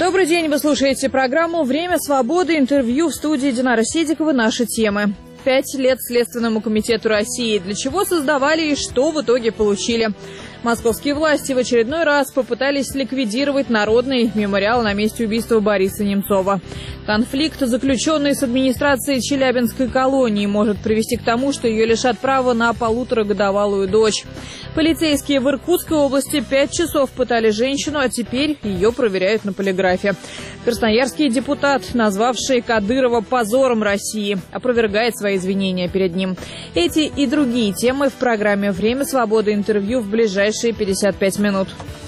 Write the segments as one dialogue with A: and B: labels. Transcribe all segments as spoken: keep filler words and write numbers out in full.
A: Добрый день, вы слушаете программу «Время свободы», интервью в студии Динара Седикова. Наши темы. Пять лет Следственному комитету России. Для чего создавали и что в итоге получили? Московские власти в очередной раз попытались ликвидировать народный мемориал на месте убийства Бориса Немцова. Конфликт, заключенный с администрацией Челябинской колонии, может привести к тому, что ее лишат права на полуторагодовалую дочь. Полицейские в Иркутской области пять часов пытали женщину, а теперь ее проверяют на полиграфе. Красноярский депутат, назвавший Кадырова позором России, опровергает свои извинения перед ним. Эти и другие темы в программе «Время свободы», интервью в ближайшие пятьдесят пять минут.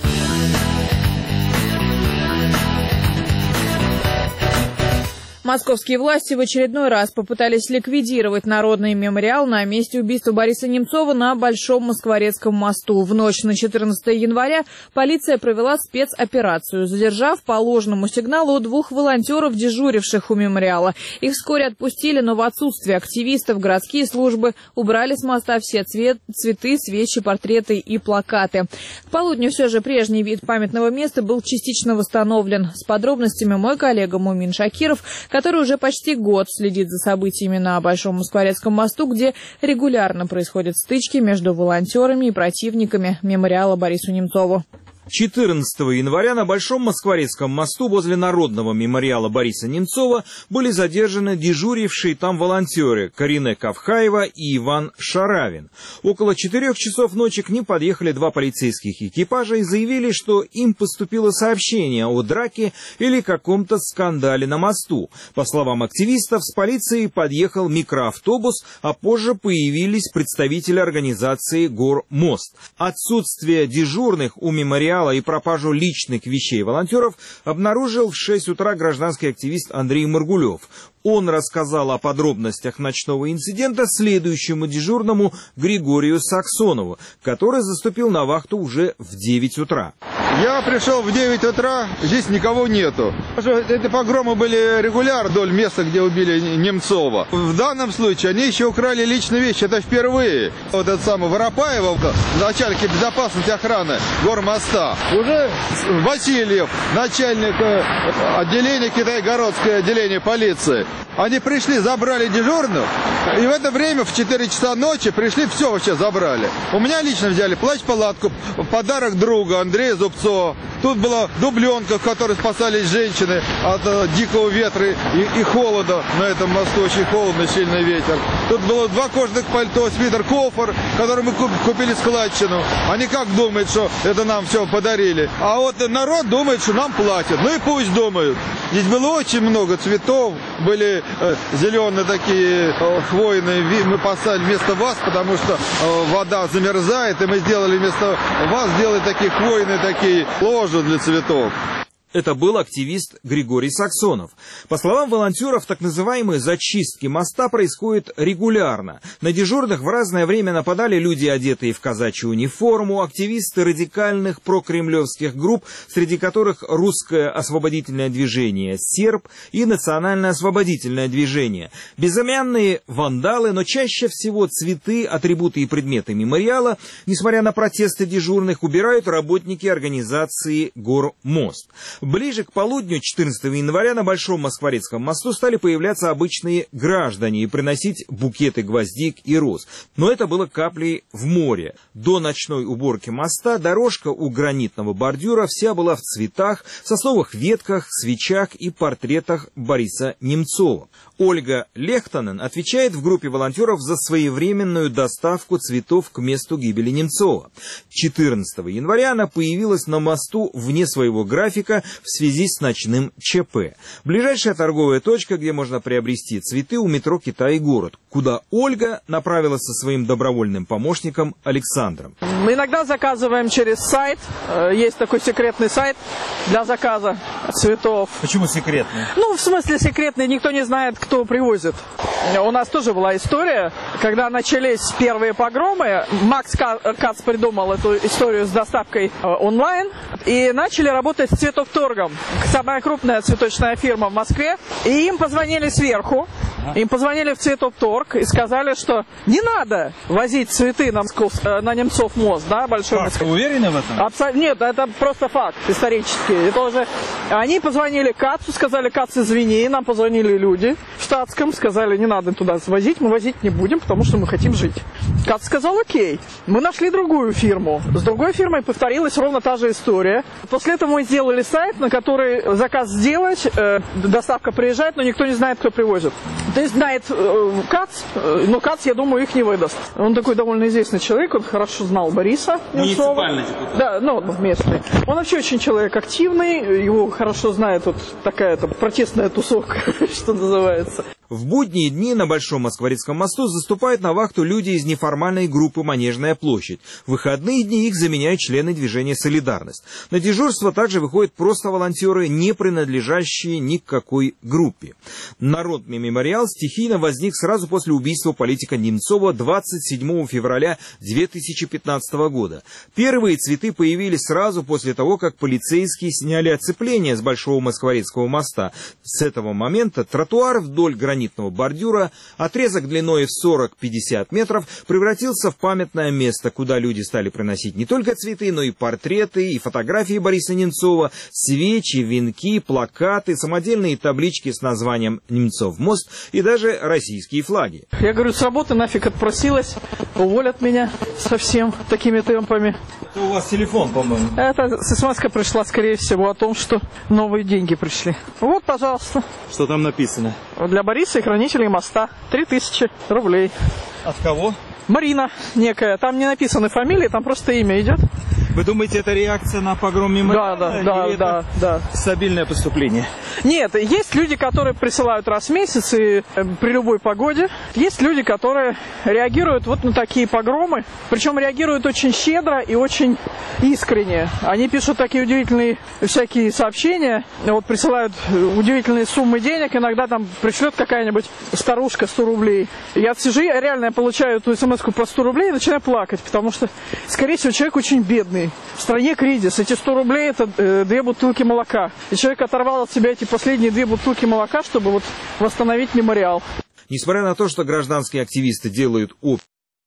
A: Московские власти в очередной раз попытались ликвидировать народный мемориал на месте убийства Бориса Немцова на Большом Москворецком мосту. В ночь на четырнадцатое января полиция провела спецоперацию, задержав по ложному сигналу двух волонтеров, дежуривших у мемориала. Их вскоре отпустили, но в отсутствие активистов городские службы убрали с моста все цвет, цветы, свечи, портреты и плакаты. К полудню все же прежний вид памятного места был частично восстановлен. С подробностями мой коллега Мумин Шакиров, который уже почти год следит за событиями на Большом Москворецком мосту, где регулярно происходят стычки между волонтерами и противниками мемориала Борису Немцову.
B: четырнадцатого января на Большом Москворецком мосту возле народного мемориала Бориса Немцова были задержаны дежурившие там волонтеры Карине Кавхаева и Иван Шаравин. Около четырех часов ночи к ним подъехали два полицейских экипажа и заявили, что им поступило сообщение о драке или каком-то скандале на мосту. По словам активистов, с полицией подъехал микроавтобус, а позже появились представители организации «Гормост». Отсутствие дежурных у мемориала и пропажу личных вещей волонтеров обнаружил в шесть утра гражданский активист Андрей Маргулев. Он рассказал о подробностях ночного инцидента следующему дежурному Григорию Саксонову, который заступил на вахту уже в девять утра.
C: Я пришел в девять утра, здесь никого нету. Эти погромы были регулярно вдоль места, где убили Немцова. В данном случае они еще украли личные вещи, это впервые. Вот этот самый Воропаева, начальник безопасности охраны Гормоста, уже Васильев, начальник отделения Китайгородское отделение полиции. Они пришли, забрали дежурных, и в это время в четыре часа ночи пришли, все вообще забрали. У меня лично взяли плащ-палатку, подарок друга Андрея Зубцова. Тут была дубленка, в которой спасались женщины от э, дикого ветра и, и холода. На этом мосту очень холодно, сильный ветер. Тут было два кожаных пальто, свитер, кофр, который мы купили складчину. Они как думают, что это нам все подарили. А вот народ думает, что нам платят. Ну и пусть думают. Здесь было очень много цветов, были э, зеленые такие э, хвойные, мы поставили вместо ваз, потому что э, вода замерзает, и мы сделали вместо ваз, сделали такие хвойные такие ложи для цветов.
B: Это был активист Григорий Саксонов. По словам волонтеров, так называемые зачистки моста происходят регулярно. На дежурных в разное время нападали люди, одетые в казачью униформу, активисты радикальных прокремлевских групп, среди которых Русское освободительное движение «Серб» и Национальное освободительное движение. Безымянные вандалы, но чаще всего цветы, атрибуты и предметы мемориала, несмотря на протесты дежурных, убирают работники организации «Гормост». Ближе к полудню четырнадцатого января на Большом Москворецком мосту стали появляться обычные граждане и приносить букеты гвоздик и роз. Но это было каплей в море. До ночной уборки моста дорожка у гранитного бордюра вся была в цветах, сосновых ветках, свечах и портретах Бориса Немцова. Ольга Лехтонен отвечает в группе волонтеров за своевременную доставку цветов к месту гибели Немцова. четырнадцатого января она появилась на мосту вне своего графика в связи с ночным ЧП. Ближайшая торговая точка, где можно приобрести цветы, у метро «Китай-город», куда Ольга направилась со своим добровольным помощником Александром.
D: Мы иногда заказываем через сайт. Есть такой секретный сайт для заказа цветов.
B: Почему секретный?
D: Ну, в смысле секретный, никто не знает, кто привозит. У нас тоже была история, когда начались первые погромы. Макс Кац придумал эту историю с доставкой онлайн. И начали работать с цветовторгом. Самая крупная цветочная фирма в Москве. И им позвонили сверху Ага. Им позвонили в Цветоторг и сказали, что не надо возить цветы на, Московск... на Немцов мост, да, большой
B: Факт. Вы уверены в этом?
D: Абсо... Нет, это просто факт исторический. Это уже... Они позвонили Кацу, сказали: Кац, извини, нам позвонили люди в штатском, сказали: не надо туда возить, мы возить не будем, потому что мы хотим жить. Кац сказал: окей. Мы нашли другую фирму. С другой фирмой повторилась ровно та же история. После этого мы сделали сайт, на который заказ сделать, э, доставка приезжает, но никто не знает, кто привозит. То есть знает э, Кац, э, но Кац, я думаю, их не выдаст. Он такой довольно известный человек, он хорошо знал Бориса Немцова.
B: Муниципальный депутат.
D: Да, ну, местный. Он вообще очень человек активный, его хорошо знает вот такая-то протестная тусовка, что называется.
B: В будние дни на Большом Москворецком мосту заступают на вахту люди из неформальной группы «Манежная площадь». В выходные дни их заменяют члены движения «Солидарность». На дежурство также выходят просто волонтеры, не принадлежащие ни к какой группе. Народный мемориал стихийно возник сразу после убийства политика Немцова двадцать седьмого февраля две тысячи пятнадцатого года. Первые цветы появились сразу после того, как полицейские сняли оцепление с Большого Москворецкого моста. С этого момента тротуар вдоль границы бордюра, отрезок длиной в сорок-пятьдесят метров, превратился в памятное место, куда люди стали приносить не только цветы, но и портреты, и фотографии Бориса Немцова, свечи, венки, плакаты, самодельные таблички с названием «Немцов мост» и даже российские флаги.
D: Я говорю, с работы нафиг отпросилась, уволят меня совсем такими темпами.
B: Это у вас телефон, по-моему.
D: Это смс-ка пришла, скорее всего, о том, что новые деньги пришли. Вот, пожалуйста.
B: Что там написано?
D: Для Бориса и хранителей моста. Три тысячи рублей.
B: От кого?
D: Марина некая. Там не написаны фамилии, там просто имя идет.
B: Вы думаете, это реакция на погром мемориала?
D: Да, да, да, да, да.
B: Стабильное поступление?
D: Нет, есть люди, которые присылают раз в месяц и э, при любой погоде. Есть люди, которые реагируют вот на такие погромы. Причем реагируют очень щедро и очень искренне. Они пишут такие удивительные всякие сообщения. Вот присылают удивительные суммы денег. Иногда там пришлет какая-нибудь старушка сто рублей. Я сижу, я реально получаю эту смс-ку по сто рублей и начинаю плакать. Потому что, скорее всего, человек очень бедный. В стране кризис. Эти сто рублей – это э, две бутылки молока. И человек оторвал от себя эти последние две бутылки молока, чтобы вот восстановить мемориал.
B: Несмотря на то, что гражданские активисты делают опыт,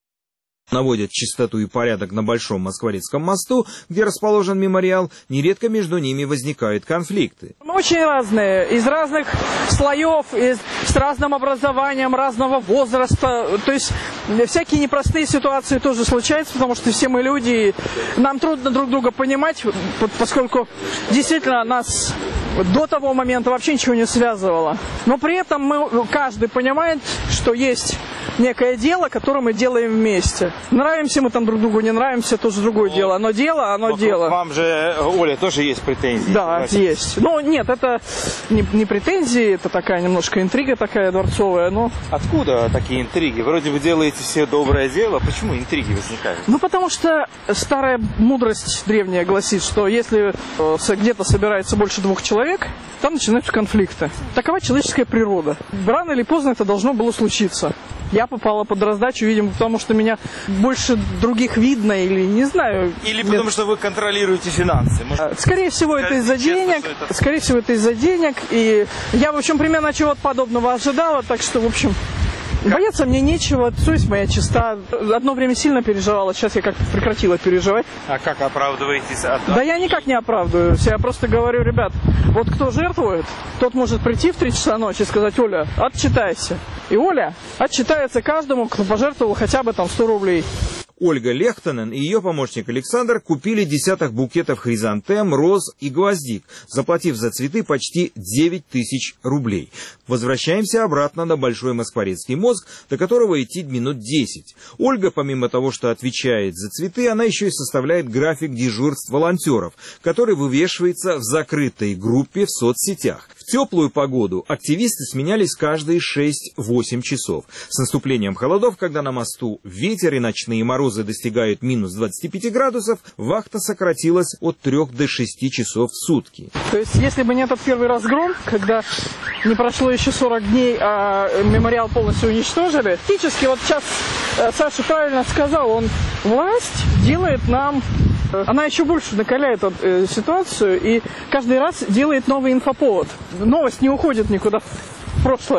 B: наводят чистоту и порядок на Большом Москворецком мосту, где расположен мемориал, нередко между ними возникают конфликты.
D: Мы очень разные, из разных слоев, из, с разным образованием, разного возраста. То есть всякие непростые ситуации тоже случаются, потому что все мы люди, и нам трудно друг друга понимать, поскольку действительно нас до того момента вообще ничего не связывало. Но при этом мы, каждый понимает, что есть некое дело, которое мы делаем вместе. Нравимся мы там друг другу, не нравимся, тоже другое дело. Но дело, оно дело.
B: Вам же, Оля, тоже есть претензии?
D: Да, есть. Ну, нет, это не, не претензии, это такая немножко интрига такая дворцовая, но...
B: Откуда такие интриги? Вроде вы делаете все доброе дело, почему интриги возникают?
D: Ну, потому что старая мудрость древняя гласит, что если э, где-то собирается больше двух человек, там начинаются конфликты. Такова человеческая природа. Рано или поздно это должно было случиться. Я попала под раздачу, видимо, потому что меня больше других видно, или не знаю.
B: Или потому нет. Что вы контролируете финансы. Может,
D: скорее всего, это из-за денег. Это... Скорее всего, это из-за денег. И я, в общем, примерно чего-то подобного ожидала, так что, в общем... Как? Бояться мне нечего, совесть моя чиста. Одно время сильно переживала, сейчас я как-то прекратила переживать.
B: А как оправдываетесь? От...
D: Да я никак не оправдываюсь, я просто говорю, ребят, вот кто жертвует, тот может прийти в три часа ночи и сказать: Оля, отчитайся. И Оля отчитается каждому, кто пожертвовал хотя бы там сто рублей.
B: Ольга Лехтонен и ее помощник Александр купили десяток букетов хризантем, роз и гвоздик, заплатив за цветы почти девять тысяч рублей. Возвращаемся обратно на Большой Москворецкий мост, до которого идти минут десять. Ольга, помимо того, что отвечает за цветы, она еще и составляет график дежурств волонтеров, который вывешивается в закрытой группе в соцсетях. В теплую погоду активисты сменялись каждые шесть-восемь часов. С наступлением холодов, когда на мосту ветер и ночные морозы достигают минус двадцати пяти градусов, вахта сократилась от трёх до шести часов в сутки.
D: То есть, если бы не этот первый разгром, когда не прошло еще сорок дней, а мемориал полностью уничтожили, фактически, вот сейчас Саша правильно сказал, он власть делает нам... Она еще больше накаляет э, ситуацию и каждый раз делает новый инфоповод. Новость не уходит никуда в прошлое.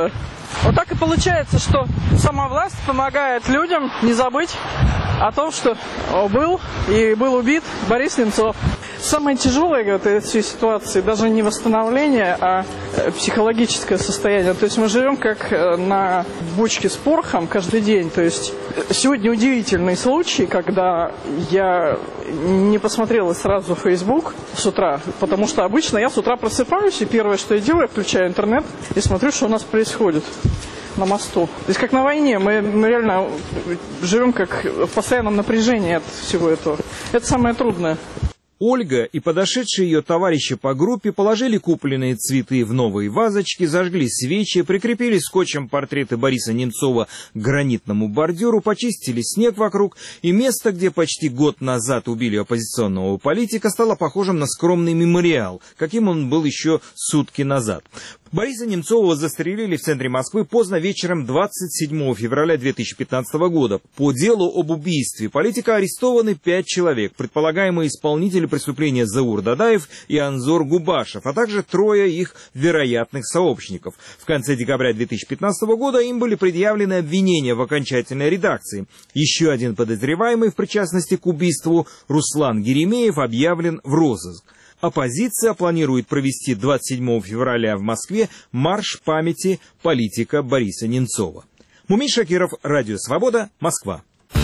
D: Вот так и получается, что сама власть помогает людям не забыть о том, что был и был убит Борис Немцов. Самое тяжелое в этой ситуации даже не восстановление, а психологическое состояние. То есть мы живем как на бочке с порохом каждый день. То есть сегодня удивительный случай, когда я не посмотрела сразу Facebook с утра, потому что обычно я с утра просыпаюсь, и первое, что я делаю, я включаю интернет и смотрю, что у нас происходит на мосту. То есть как на войне, мы, мы реально живем как в постоянном напряжении от всего этого. Это самое трудное.
B: Ольга и подошедшие ее товарищи по группе положили купленные цветы в новые вазочки, зажгли свечи, прикрепили скотчем портреты Бориса Немцова к гранитному бордюру, почистили снег вокруг, и место, где почти год назад убили оппозиционного политика, стало похожим на скромный мемориал, каким он был еще сутки назад. Бориса Немцова застрелили в центре Москвы поздно вечером двадцать седьмого февраля две тысячи пятнадцатого года. По делу об убийстве политика арестованы пять человек, предполагаемые исполнители преступления Заур Дадаев и Анзор Губашев, а также трое их вероятных сообщников. В конце декабря две тысячи пятнадцатого года им были предъявлены обвинения в окончательной редакции. Еще один подозреваемый в причастности к убийству, Руслан Геремеев, объявлен в розыск. Оппозиция планирует провести двадцать седьмого февраля в Москве марш памяти политика Бориса Немцова. Мумин Шакиров, Радио Свобода, Москва.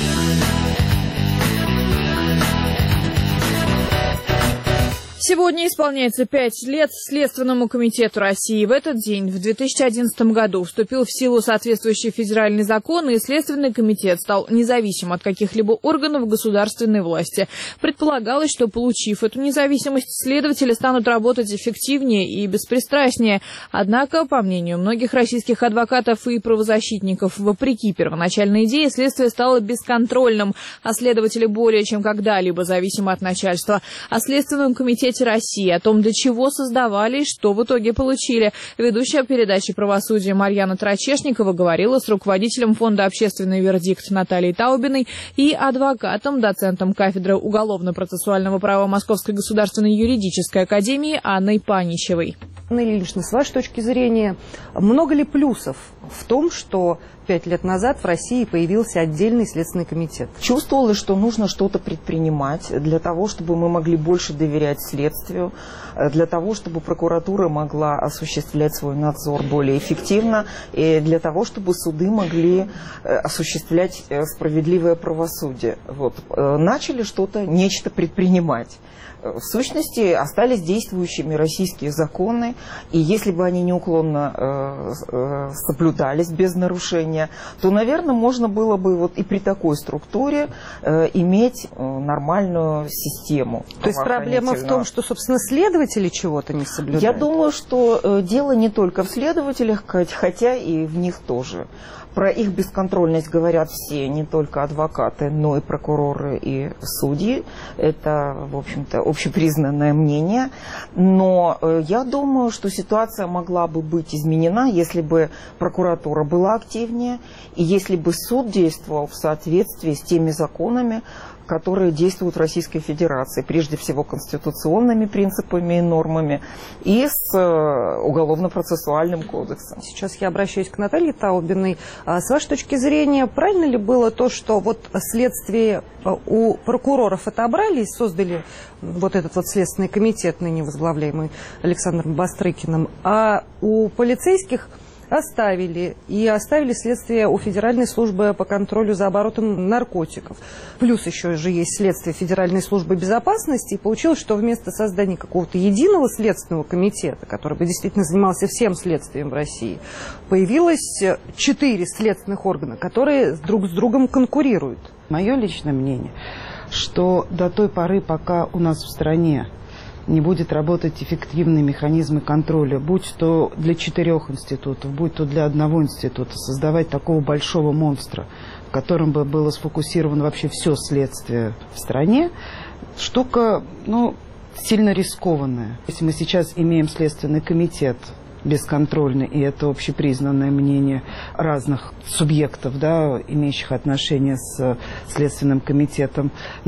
A: Сегодня исполняется пять лет Следственному комитету России. В этот день, в две тысячи одиннадцатом году, вступил в силу соответствующий федеральный закон, и Следственный комитет стал независим от каких-либо органов государственной власти. Предполагалось, что, получив эту независимость, следователи станут работать эффективнее и беспристрастнее. Однако, по мнению многих российских адвокатов и правозащитников, вопреки первоначальной идее, следствие стало бесконтрольным, а следователи более чем когда-либо зависимы от начальства. О Следственном комитете России, о том, для чего создавали и что в итоге получили. Ведущая передачи «Правосудие» Марьяна Трачешникова говорила с руководителем фонда «Общественный вердикт» Натальей Таубиной и адвокатом, доцентом кафедры уголовно-процессуального права Московской государственной юридической академии Анной Паничевой.
E: Анна Ильинична, с вашей точки зрения, много ли плюсов в том, что пять лет назад в России появился отдельный Следственный комитет?
F: Чувствовалось, что нужно что-то предпринимать для того, чтобы мы могли больше доверять следствию, для того, чтобы прокуратура могла осуществлять свой надзор более эффективно, и для того, чтобы суды могли осуществлять справедливое правосудие. Вот. Начали что-то, нечто предпринимать. В сущности, остались действующими российские законы, и если бы они неуклонно э, э, соблюдались без нарушения, то, наверное, можно было бы вот и при такой структуре э, иметь э, нормальную систему.
E: То есть проблема в том, что, собственно, следователи чего-то не соблюдают?
F: Я думаю, что э, дело не только в следователях, хотя и в них тоже. Про их бесконтрольность говорят все, не только адвокаты, но и прокуроры и судьи. Это, в общем-то, общепризнанное мнение. Но э, я думаю, что ситуация могла бы быть изменена, если бы прокуратура была активнее, и если бы суд действовал в соответствии с теми законами, которые действуют в Российской Федерации, прежде всего конституционными принципами и нормами, и с уголовно-процессуальным кодексом.
E: Сейчас я обращаюсь к Наталье Таубиной. С вашей точки зрения, правильно ли было то, что вот следствие у прокуроров отобрали и создали вот этот вот Следственный комитет, ныне возглавляемый Александром Бастрыкиным, а у полицейских оставили, и оставили следствие у Федеральной службы по контролю за оборотом наркотиков. Плюс еще же есть следствие Федеральной службы безопасности, и получилось, что вместо создания какого-то единого следственного комитета, который бы действительно занимался всем следствием в России, появилось четыре следственных органа, которые друг с другом конкурируют.
G: Мое личное мнение, что до той поры, пока у нас в стране не будет работать эффективные механизмы контроля, будь то для четырех институтов, будь то для одного института, создавать такого большого монстра, в котором бы было сфокусировано вообще все следствие в стране, штука, ну, сильно рискованная. Если мы сейчас имеем Следственный комитет бесконтрольный, и это общепризнанное мнение разных субъектов, да, имеющих отношение с Следственным комитетом, но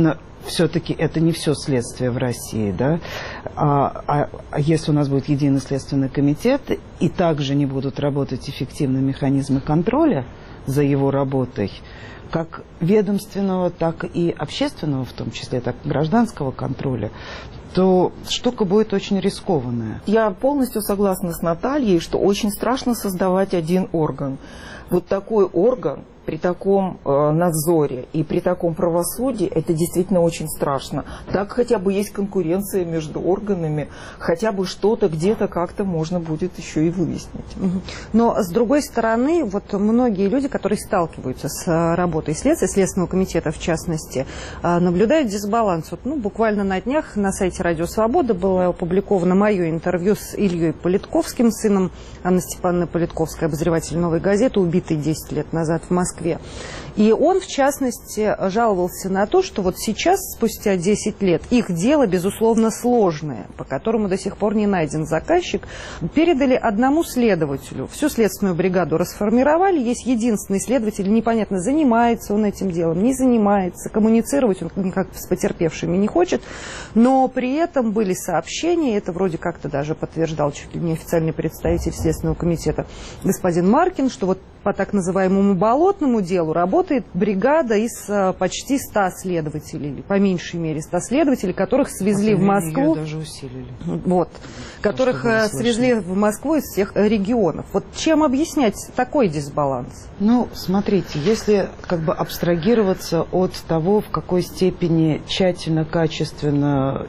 G: все-таки это не все следствие в России, да, а, а, а если у нас будет единый следственный комитет и также не будут работать эффективные механизмы контроля за его работой, как ведомственного, так и общественного, в том числе, так и гражданского контроля, то штука будет очень рискованная.
F: Я полностью согласна с Натальей, что очень страшно создавать один орган. Вот такой орган при таком э, надзоре и при таком правосудии, это действительно очень страшно. Так хотя бы есть конкуренция между органами, хотя бы что-то где-то как-то можно будет еще и выяснить.
E: Но с другой стороны, вот многие люди, которые сталкиваются с работой следствия, Следственного комитета в частности, наблюдают дисбаланс. Вот, ну, буквально на днях на сайте «Радио Свобода» было опубликовано мое интервью с Ильей Политковским, сыном Анны Степановны Политковской, обозреватель «Новой газеты», убитый десять лет назад в Москве. И он, в частности, жаловался на то, что вот сейчас, спустя десять лет, их дело, безусловно, сложное, по которому до сих пор не найден заказчик, передали одному следователю. Всю следственную бригаду расформировали, есть единственный следователь, непонятно, занимается он этим делом, не занимается, коммуницировать он никак с потерпевшими не хочет, но при этом были сообщения, это вроде как-то даже подтверждал чуть ли не официальный представитель Следственного комитета господин Маркин, что вот по так называемому болотному делу работает бригада из почти ста следователей, по меньшей мере ста следователей, которых свезли в Москву.
G: Ее даже усилили.
E: Вот, которых свезли в Москву из всех регионов. Вот чем объяснять такой дисбаланс?
G: Ну, смотрите, если как бы абстрагироваться от того, в какой степени тщательно, качественно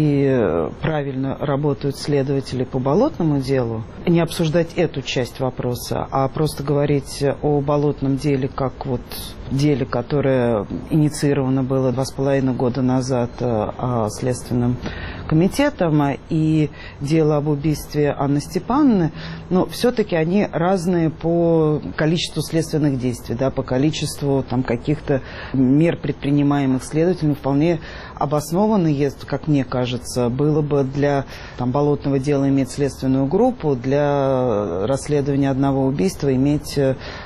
G: и правильно работают следователи по болотному делу, не обсуждать эту часть вопроса, а просто говорить о болотном деле как вот деле, которое инициировано было два с половиной года назад а, Следственным комитетом, и дело об убийстве Анны Степановны, но все-таки они разные по количеству следственных действий, да, по количеству там каких-то мер, предпринимаемых следователями, вполне обоснованные, как мне кажется, было бы для там, болотного дела иметь следственную группу, для расследования одного убийства иметь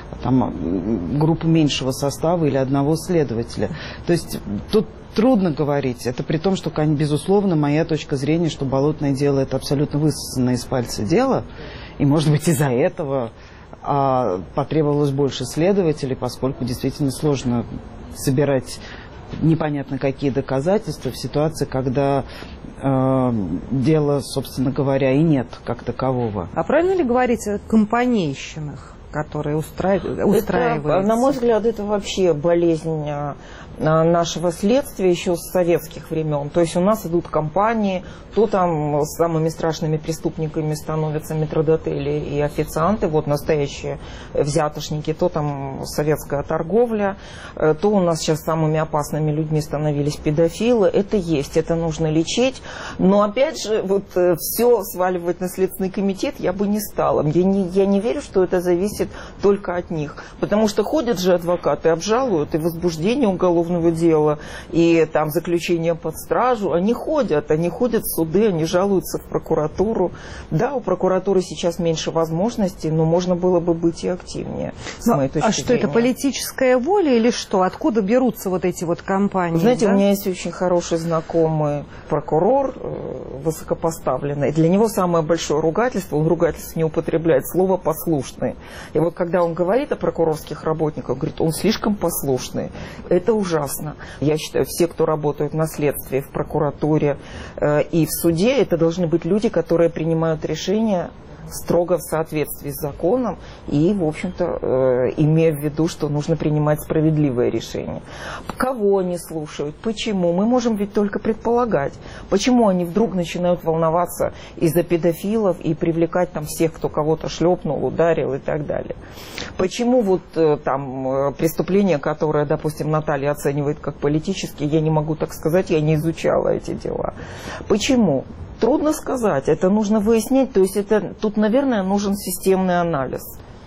G: там, группу меньшего состава или одного следователя. То есть тут трудно говорить. Это при том, что, безусловно, моя точка зрения, что болотное дело – это абсолютно высосанное из пальца дело. И, может быть, из-за этого а, потребовалось больше следователей, поскольку действительно сложно собирать непонятно какие доказательства в ситуации, когда э, дела, собственно говоря, и нет как такового.
E: А правильно ли говорить о компанейщинах, которые устраив... устраиваются?
F: Это, на мой взгляд, это вообще болезнь нашего следствия еще с советских времен. То есть у нас идут компании, то там самыми страшными преступниками становятся метрдотели и официанты, вот настоящие взятошники, то там советская торговля, то у нас сейчас самыми опасными людьми становились педофилы. Это есть, это нужно лечить. Но опять же, вот все сваливать на Следственный комитет я бы не стала. Я не, я не верю, что это зависит только от них. Потому что ходят же адвокаты, обжалуют, и возбуждение уголовного дела, и там заключение под стражу, они ходят, они ходят в суды, они жалуются в прокуратуру. Да, у прокуратуры сейчас меньше возможностей, но можно было бы быть и активнее, с
E: но,
F: моей точки
E: а что,
F: зрения.
E: это политическая воля или что? Откуда берутся вот эти вот компании?
F: Знаете,
E: да?
F: у меня есть очень хороший знакомый прокурор, высокопоставленный. Для него самое большое ругательство, он ругательство не употребляет, слово «послушный». И вот когда он говорит о прокурорских работниках, он говорит, он слишком послушный. Это ужасно. Я считаю, все, кто работают на следствии, в прокуратуре э, и в суде, это должны быть люди, которые принимают решения строго в соответствии с законом и, в общем-то, э, имея в виду, что нужно принимать справедливое решение. Кого они слушают? Почему? Мы можем ведь только предполагать. Почему они вдруг начинают волноваться из-за педофилов и привлекать там всех, кто кого-то шлепнул, ударил и так далее? Почему вот э, там э, преступления, которые, допустим, Наталья оценивает как политические, я не могу так сказать, я не изучала эти дела. Почему? Трудно сказать, это нужно выяснять, то есть это, тут, наверное, нужен системный анализ.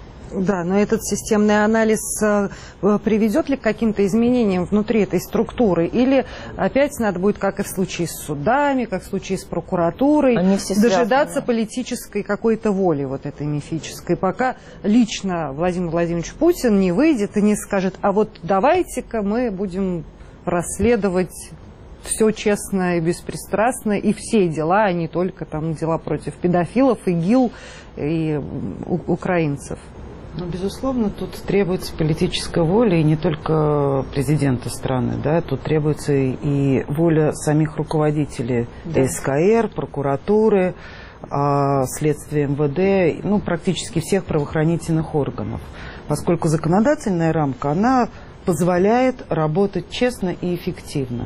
E: Да, но этот системный анализ э, приведет ли к каким-то изменениям внутри этой структуры? Или опять надо будет, как и в случае с судами, как в случае с прокуратурой, дожидаться связаны. Политической какой-то воли, вот этой мифической, пока лично Владимир Владимирович Путин не выйдет и не скажет, а вот давайте-ка мы будем расследовать все честно и беспристрастно, и все дела, а не только там дела против педофилов, ИГИЛ и украинцев.
G: Ну, безусловно, тут требуется политическая воля, и не только президента страны, да, тут требуется и воля самих руководителей, да. СКР, прокуратуры, следствия МВД, ну, практически всех правоохранительных органов, поскольку законодательная рамка, она позволяет работать честно и эффективно.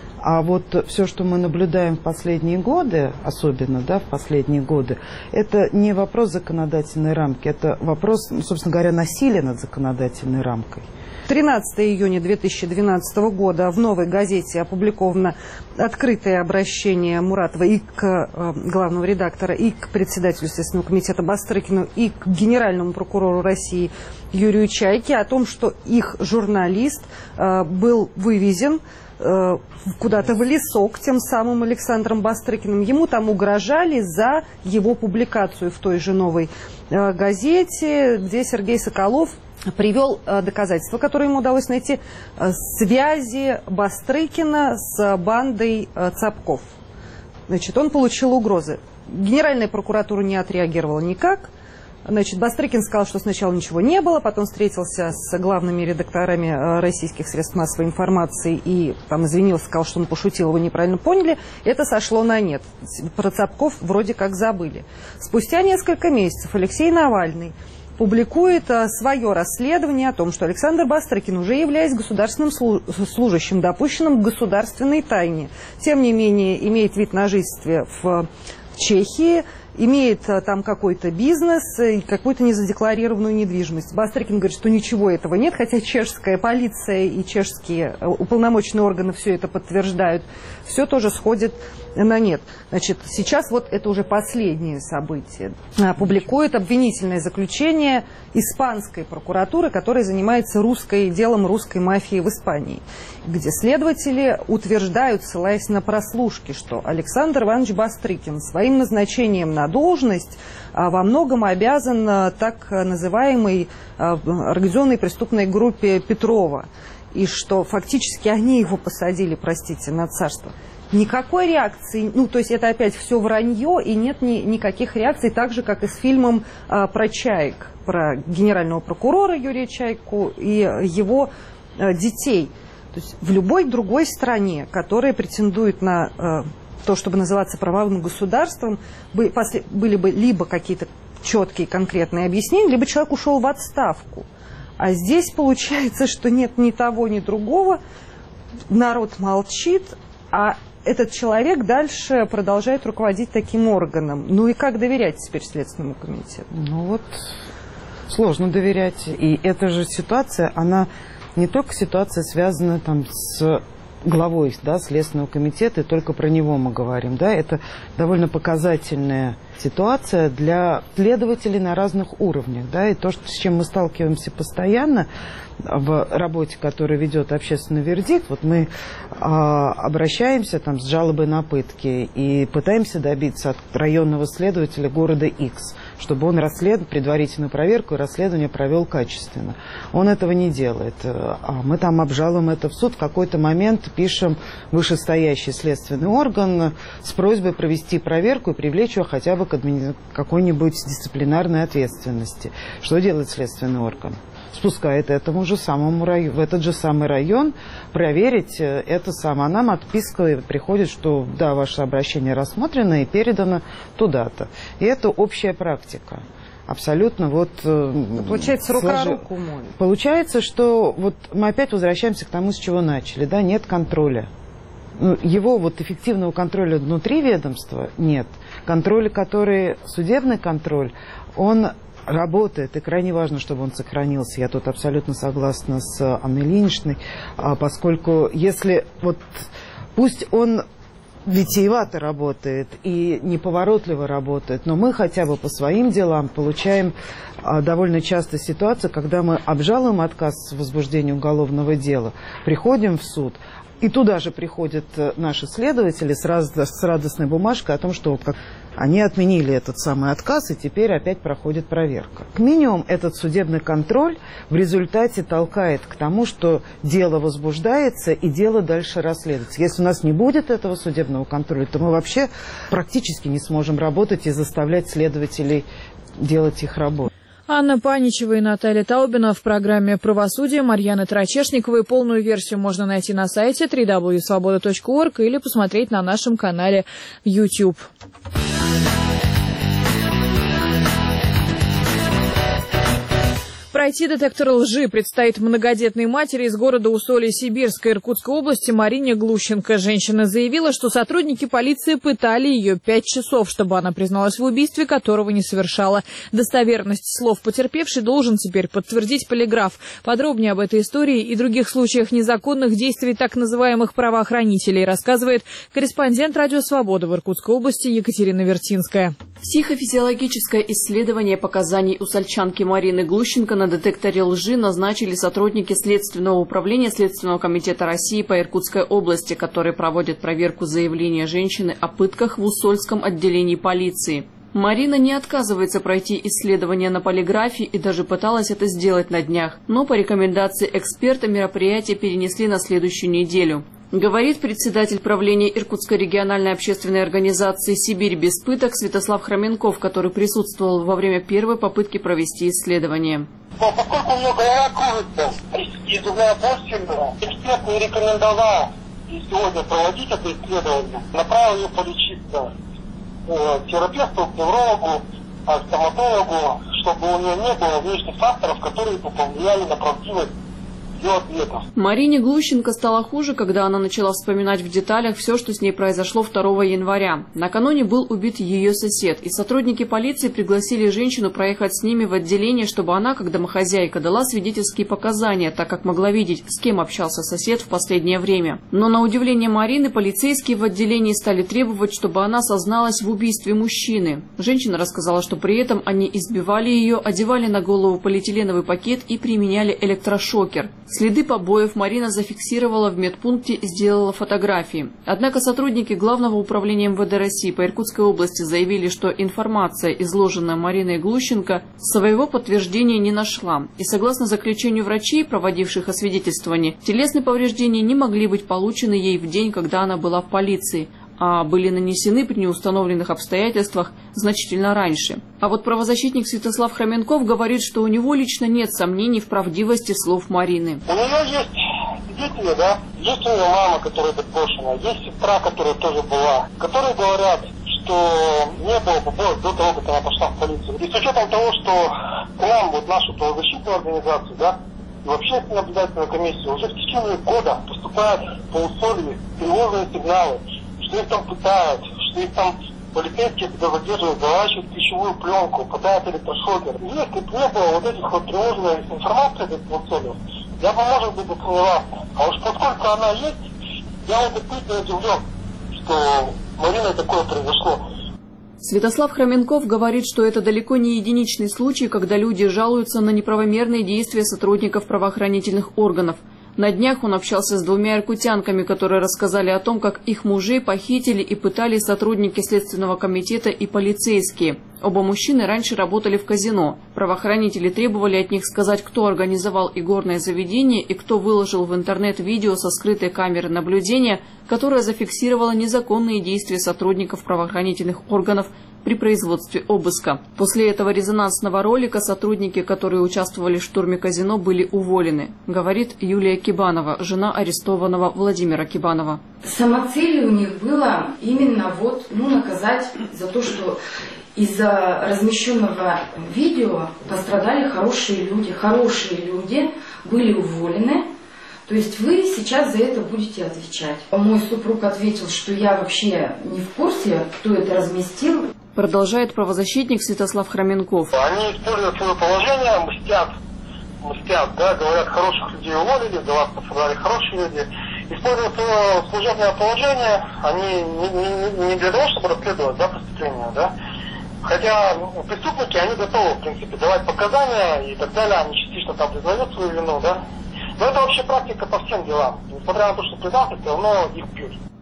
G: А вот все, что мы наблюдаем в последние годы, особенно, да, в последние годы, это не вопрос законодательной рамки, это вопрос, собственно говоря, насилия над законодательной рамкой.
E: тринадцатого июня две тысячи двенадцатого года в «Новой газете» опубликовано открытое обращение Муратова и к э, главному редактору, и к председателю Следственного комитета Бастрыкину, и к генеральному прокурору России Юрию Чайке о том, что их журналист э, был вывезен э, куда-то в лесок тем самым Александром Бастрыкиным. Ему там угрожали за его публикацию в той же «Новой э, газете», где Сергей Соколов привел э, доказательства, которые ему удалось найти, э, связи Бастрыкина с бандой э, Цапков. Значит, он получил угрозы. Генеральная прокуратура не отреагировала никак. Значит, Бастрыкин сказал, что сначала ничего не было, потом встретился с главными редакторами э, российских средств массовой информации и там извинился, сказал, что он пошутил, его неправильно поняли. Это сошло на нет. Про Цапков вроде как забыли. Спустя несколько месяцев Алексей Навальный публикует а, свое расследование о том, что Александр Бастрыкин, уже являясь государственным служащим, допущенным к государственной тайне, тем не менее имеет вид на жительство в Чехии, имеет а, там какой-то бизнес и какую-то незадекларированную недвижимость. Бастрыкин говорит, что ничего этого нет, хотя чешская полиция и чешские уполномоченные органы все это подтверждают. Все тоже сходит на нет. Значит, сейчас вот это уже последнее событие. Публикует обвинительное заключение испанской прокуратуры, которая занимается русской, делом русской мафии в Испании, где следователи утверждают, ссылаясь на прослушки, что Александр Иванович Бастрыкин своим назначением на должность во многом обязан так называемой организованной преступной группе Петрова, и что фактически они его посадили, простите, на царство. Никакой реакции, ну, то есть это опять все вранье, и нет ни, никаких реакций, так же, как и с фильмом а, про Чаек, про генерального прокурора Юрия Чайку и его а, детей. То есть в любой другой стране, которая претендует на а, то, чтобы называться правовым государством, были, после, были бы либо какие-то четкие конкретные объяснения, либо человек ушел в отставку. А здесь получается, что нет ни того, ни другого, народ молчит, а этот человек дальше продолжает руководить таким органом. Ну и как доверять теперь Следственному комитету?
G: Ну вот, сложно доверять. И эта же ситуация, она не только ситуация связана там с главой, да, Следственного комитета, и только про него мы говорим. Да, это довольно показательная ситуация для следователей на разных уровнях. Да, и то, с чем мы сталкиваемся постоянно в работе, которую ведет общественный вердикт, вот мы а, обращаемся там с жалобой на пытки и пытаемся добиться от районного следователя города X, чтобы он расслед... предварительную проверку и расследование провел качественно. Он этого не делает. А мы там обжалуем это в суд, в какой-то момент пишем вышестоящий следственный орган с просьбой провести проверку и привлечь его хотя бы к адми... какой-нибудь дисциплинарной ответственности. Что делает следственный орган? Спускает этому же самому району, в этот же самый район проверить это самое. А нам отписка приходит, что да, ваше обращение рассмотрено и передано туда-то. И это общая практика. Абсолютно вот...
E: Получается, рука руку моет.
G: Получается, что вот мы опять возвращаемся к тому, с чего начали. Да, нет контроля. Его вот эффективного контроля внутри ведомства нет. Контроль, который судебный контроль, он работает, и крайне важно, чтобы он сохранился. Я тут абсолютно согласна с Анной Ильиничной, поскольку если вот пусть он витиевато работает и неповоротливо работает, но мы хотя бы по своим делам получаем довольно часто ситуацию, когда мы обжалуем отказ в возбуждении уголовного дела, приходим в суд, и туда же приходят наши следователи с, раз, с радостной бумажкой о том, что как Они отменили этот самый отказ, и теперь опять проходит проверка. Как минимум, этот судебный контроль в результате толкает к тому, что дело возбуждается и дело дальше расследуется. Если у нас не будет этого судебного контроля, то мы вообще практически не сможем работать и заставлять следователей делать их работу.
A: Анна Паничева и Наталья Таубина в программе «Правосудие», Марьяна Трачешникова. И полную версию можно найти на сайте дабл ю дабл ю дабл ю точка свобода точка орг или посмотреть на нашем канале в YouTube. Пройти детектор лжи предстоит многодетной матери из города Усолье-Сибирска Иркутской области Марине Глущенко. Женщина заявила, что сотрудники полиции пытали ее пять часов, чтобы она призналась в убийстве, которого не совершала. Достоверность слов потерпевшей должен теперь подтвердить полиграф. Подробнее об этой истории и других случаях незаконных действий так называемых правоохранителей рассказывает корреспондент «Радио Свобода» в Иркутской области Екатерина Вертинская.
H: Психофизиологическое исследование показаний усольчанки Марины Глущенко на детекторе лжи назначили сотрудники Следственного управления Следственного комитета России по Иркутской области, которые проводят проверку заявления женщины о пытках в Усольском отделении полиции. Марина не отказывается пройти исследование на полиграфе и даже пыталась это сделать на днях, но по рекомендации эксперта мероприятие перенесли на следующую неделю. Говорит председатель правления Иркутской региональной общественной организации «Сибирь без пыток» Святослав Хроменков, который присутствовал во время первой попытки провести исследование.
I: Но поскольку у нее голова кружится и зубная боль сильная, эксперт не рекомендовал сегодня проводить это исследование, направил ее полечиться терапевту, неврологу, стоматологу, чтобы у нее не было внешних факторов, которые повлияли на правдивость.
H: Марине Глущенко стало хуже, когда она начала вспоминать в деталях все, что с ней произошло второго января. Накануне был убит ее сосед, и сотрудники полиции пригласили женщину проехать с ними в отделение, чтобы она, как домохозяйка, дала свидетельские показания, так как могла видеть, с кем общался сосед в последнее время. Но на удивление Марины, полицейские в отделении стали требовать, чтобы она созналась в убийстве мужчины. Женщина рассказала, что при этом они избивали ее, одевали на голову полиэтиленовый пакет и применяли электрошокер. Следы побоев Марина зафиксировала в медпункте и сделала фотографии. Однако сотрудники Главного управления эм вэ дэ России по Иркутской области заявили, что информация, изложенная Мариной Глущенко, своего подтверждения не нашла. И согласно заключению врачей, проводивших освидетельствование, телесные повреждения не могли быть получены ей в день, когда она была в полиции, а были нанесены при неустановленных обстоятельствах значительно раньше. А вот правозащитник Святослав Хроменков говорит, что у него лично нет сомнений в правдивости слов Марины.
I: У нее есть свидетели, да, есть у нее мама, которая допрошена, есть сестра, которая тоже была, которые говорят, что не было побоев до того, как она пошла в полицию. И с учетом того, что к нам, вот нашу правозащитную организацию, да, и вообще наблюдательную комиссию, уже в течение года поступают по Усолью тревожные сигналы, что их там пытают, что их там полицейские тебя задерживают, заворачивают пищевую пленку, пытают электрошокер. Если бы не было вот этих вот тревожной информации, я бы, может быть, засомневался. А уж поскольку она есть, я вот действительно удивлен, что Мариной такое произошло.
H: Святослав Хроменков говорит, что это далеко не единичный случай, когда люди жалуются на неправомерные действия сотрудников правоохранительных органов. На днях он общался с двумя иркутянками, которые рассказали о том, как их мужей похитили и пытали сотрудники Следственного комитета и полицейские. Оба мужчины раньше работали в казино. Правоохранители требовали от них сказать, кто организовал игорное заведение и кто выложил в интернет видео со скрытой камеры наблюдения, которая зафиксировала незаконные действия сотрудников правоохранительных органов при производстве обыска. После этого резонансного ролика сотрудники, которые участвовали в штурме казино, были уволены, говорит Юлия Кибанова, жена арестованного Владимира Кибанова.
J: Самоцелью у них было именно вот, ну, наказать за то, что из-за размещенного видео пострадали хорошие люди. Хорошие люди были уволены. То есть вы сейчас за это будете отвечать. Мой супруг ответил, что я вообще не в курсе, кто это разместил.
H: Продолжает правозащитник Святослав Хроменков.
I: Они используют свое положение, мстят, мстят, да, говорят, хороших людей уволили, за вас пострадали хорошие люди. Используя свое служебное положение, они не, не, не для того, чтобы расследовать, да, преступления, да. Хотя ну, преступники, они готовы, в принципе, давать показания и так далее, они частично там признают свою вину, да. Но это вообще практика по всем делам. Несмотря на то, что признался, все равно их бьют.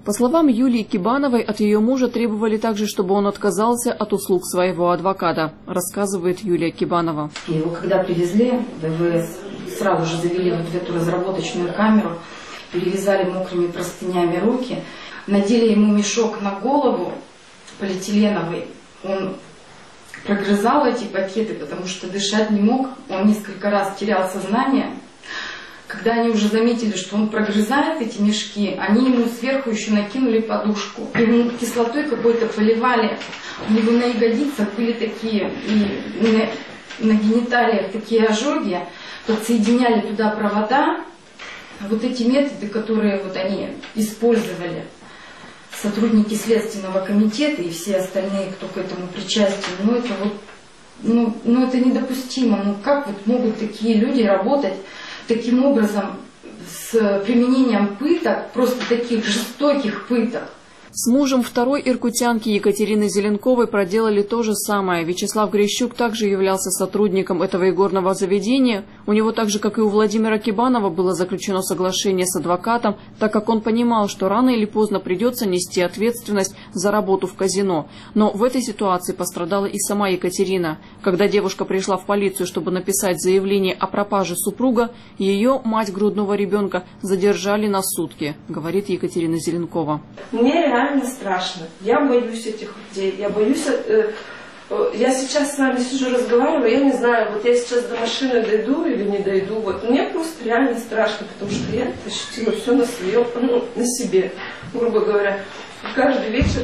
H: По словам Юлии Кибановой, от ее мужа требовали также, чтобы он отказался от услуг своего адвоката, рассказывает Юлия Кибанова.
J: Его когда привезли в ВВС, сразу же завели вот в эту разработочную камеру, перевязали мокрыми простынями руки, надели ему мешок на голову полиэтиленовый. Он прогрызал эти пакеты, потому что дышать не мог. Он несколько раз терял сознание. Когда они уже заметили, что он прогрызает эти мешки, они ему сверху еще накинули подушку. Ему кислотой какой-то поливали. У него на ягодицах были такие, и на, на гениталиях такие ожоги. Подсоединяли туда провода. Вот эти методы, которые вот они использовали, сотрудники Следственного комитета и все остальные, кто к этому причастен, ну это вот, ну, ну это недопустимо. Ну как вот могут такие люди работать таким образом, с применением пыток, просто таких жестоких пыток?
H: С мужем второй иркутянки Екатерины Зеленковой проделали то же самое. Вячеслав Грищук также являлся сотрудником этого игорного заведения. У него так же, как и у Владимира Кибанова, было заключено соглашение с адвокатом, так как он понимал, что рано или поздно придется нести ответственность за работу в казино. Но в этой ситуации пострадала и сама Екатерина. Когда девушка пришла в полицию, чтобы написать заявление о пропаже супруга, ее, мать грудного ребенка, задержали на сутки, говорит Екатерина Зеленкова.
K: Мне реально страшно. Я боюсь этих людей. Я боюсь... Э, э, я сейчас с вами сижу, разговариваю, я не знаю, вот я сейчас до машины дойду или не дойду. Вот мне просто реально страшно, потому что я ощутила все на своем, ну, на себе, грубо говоря. Каждый вечер,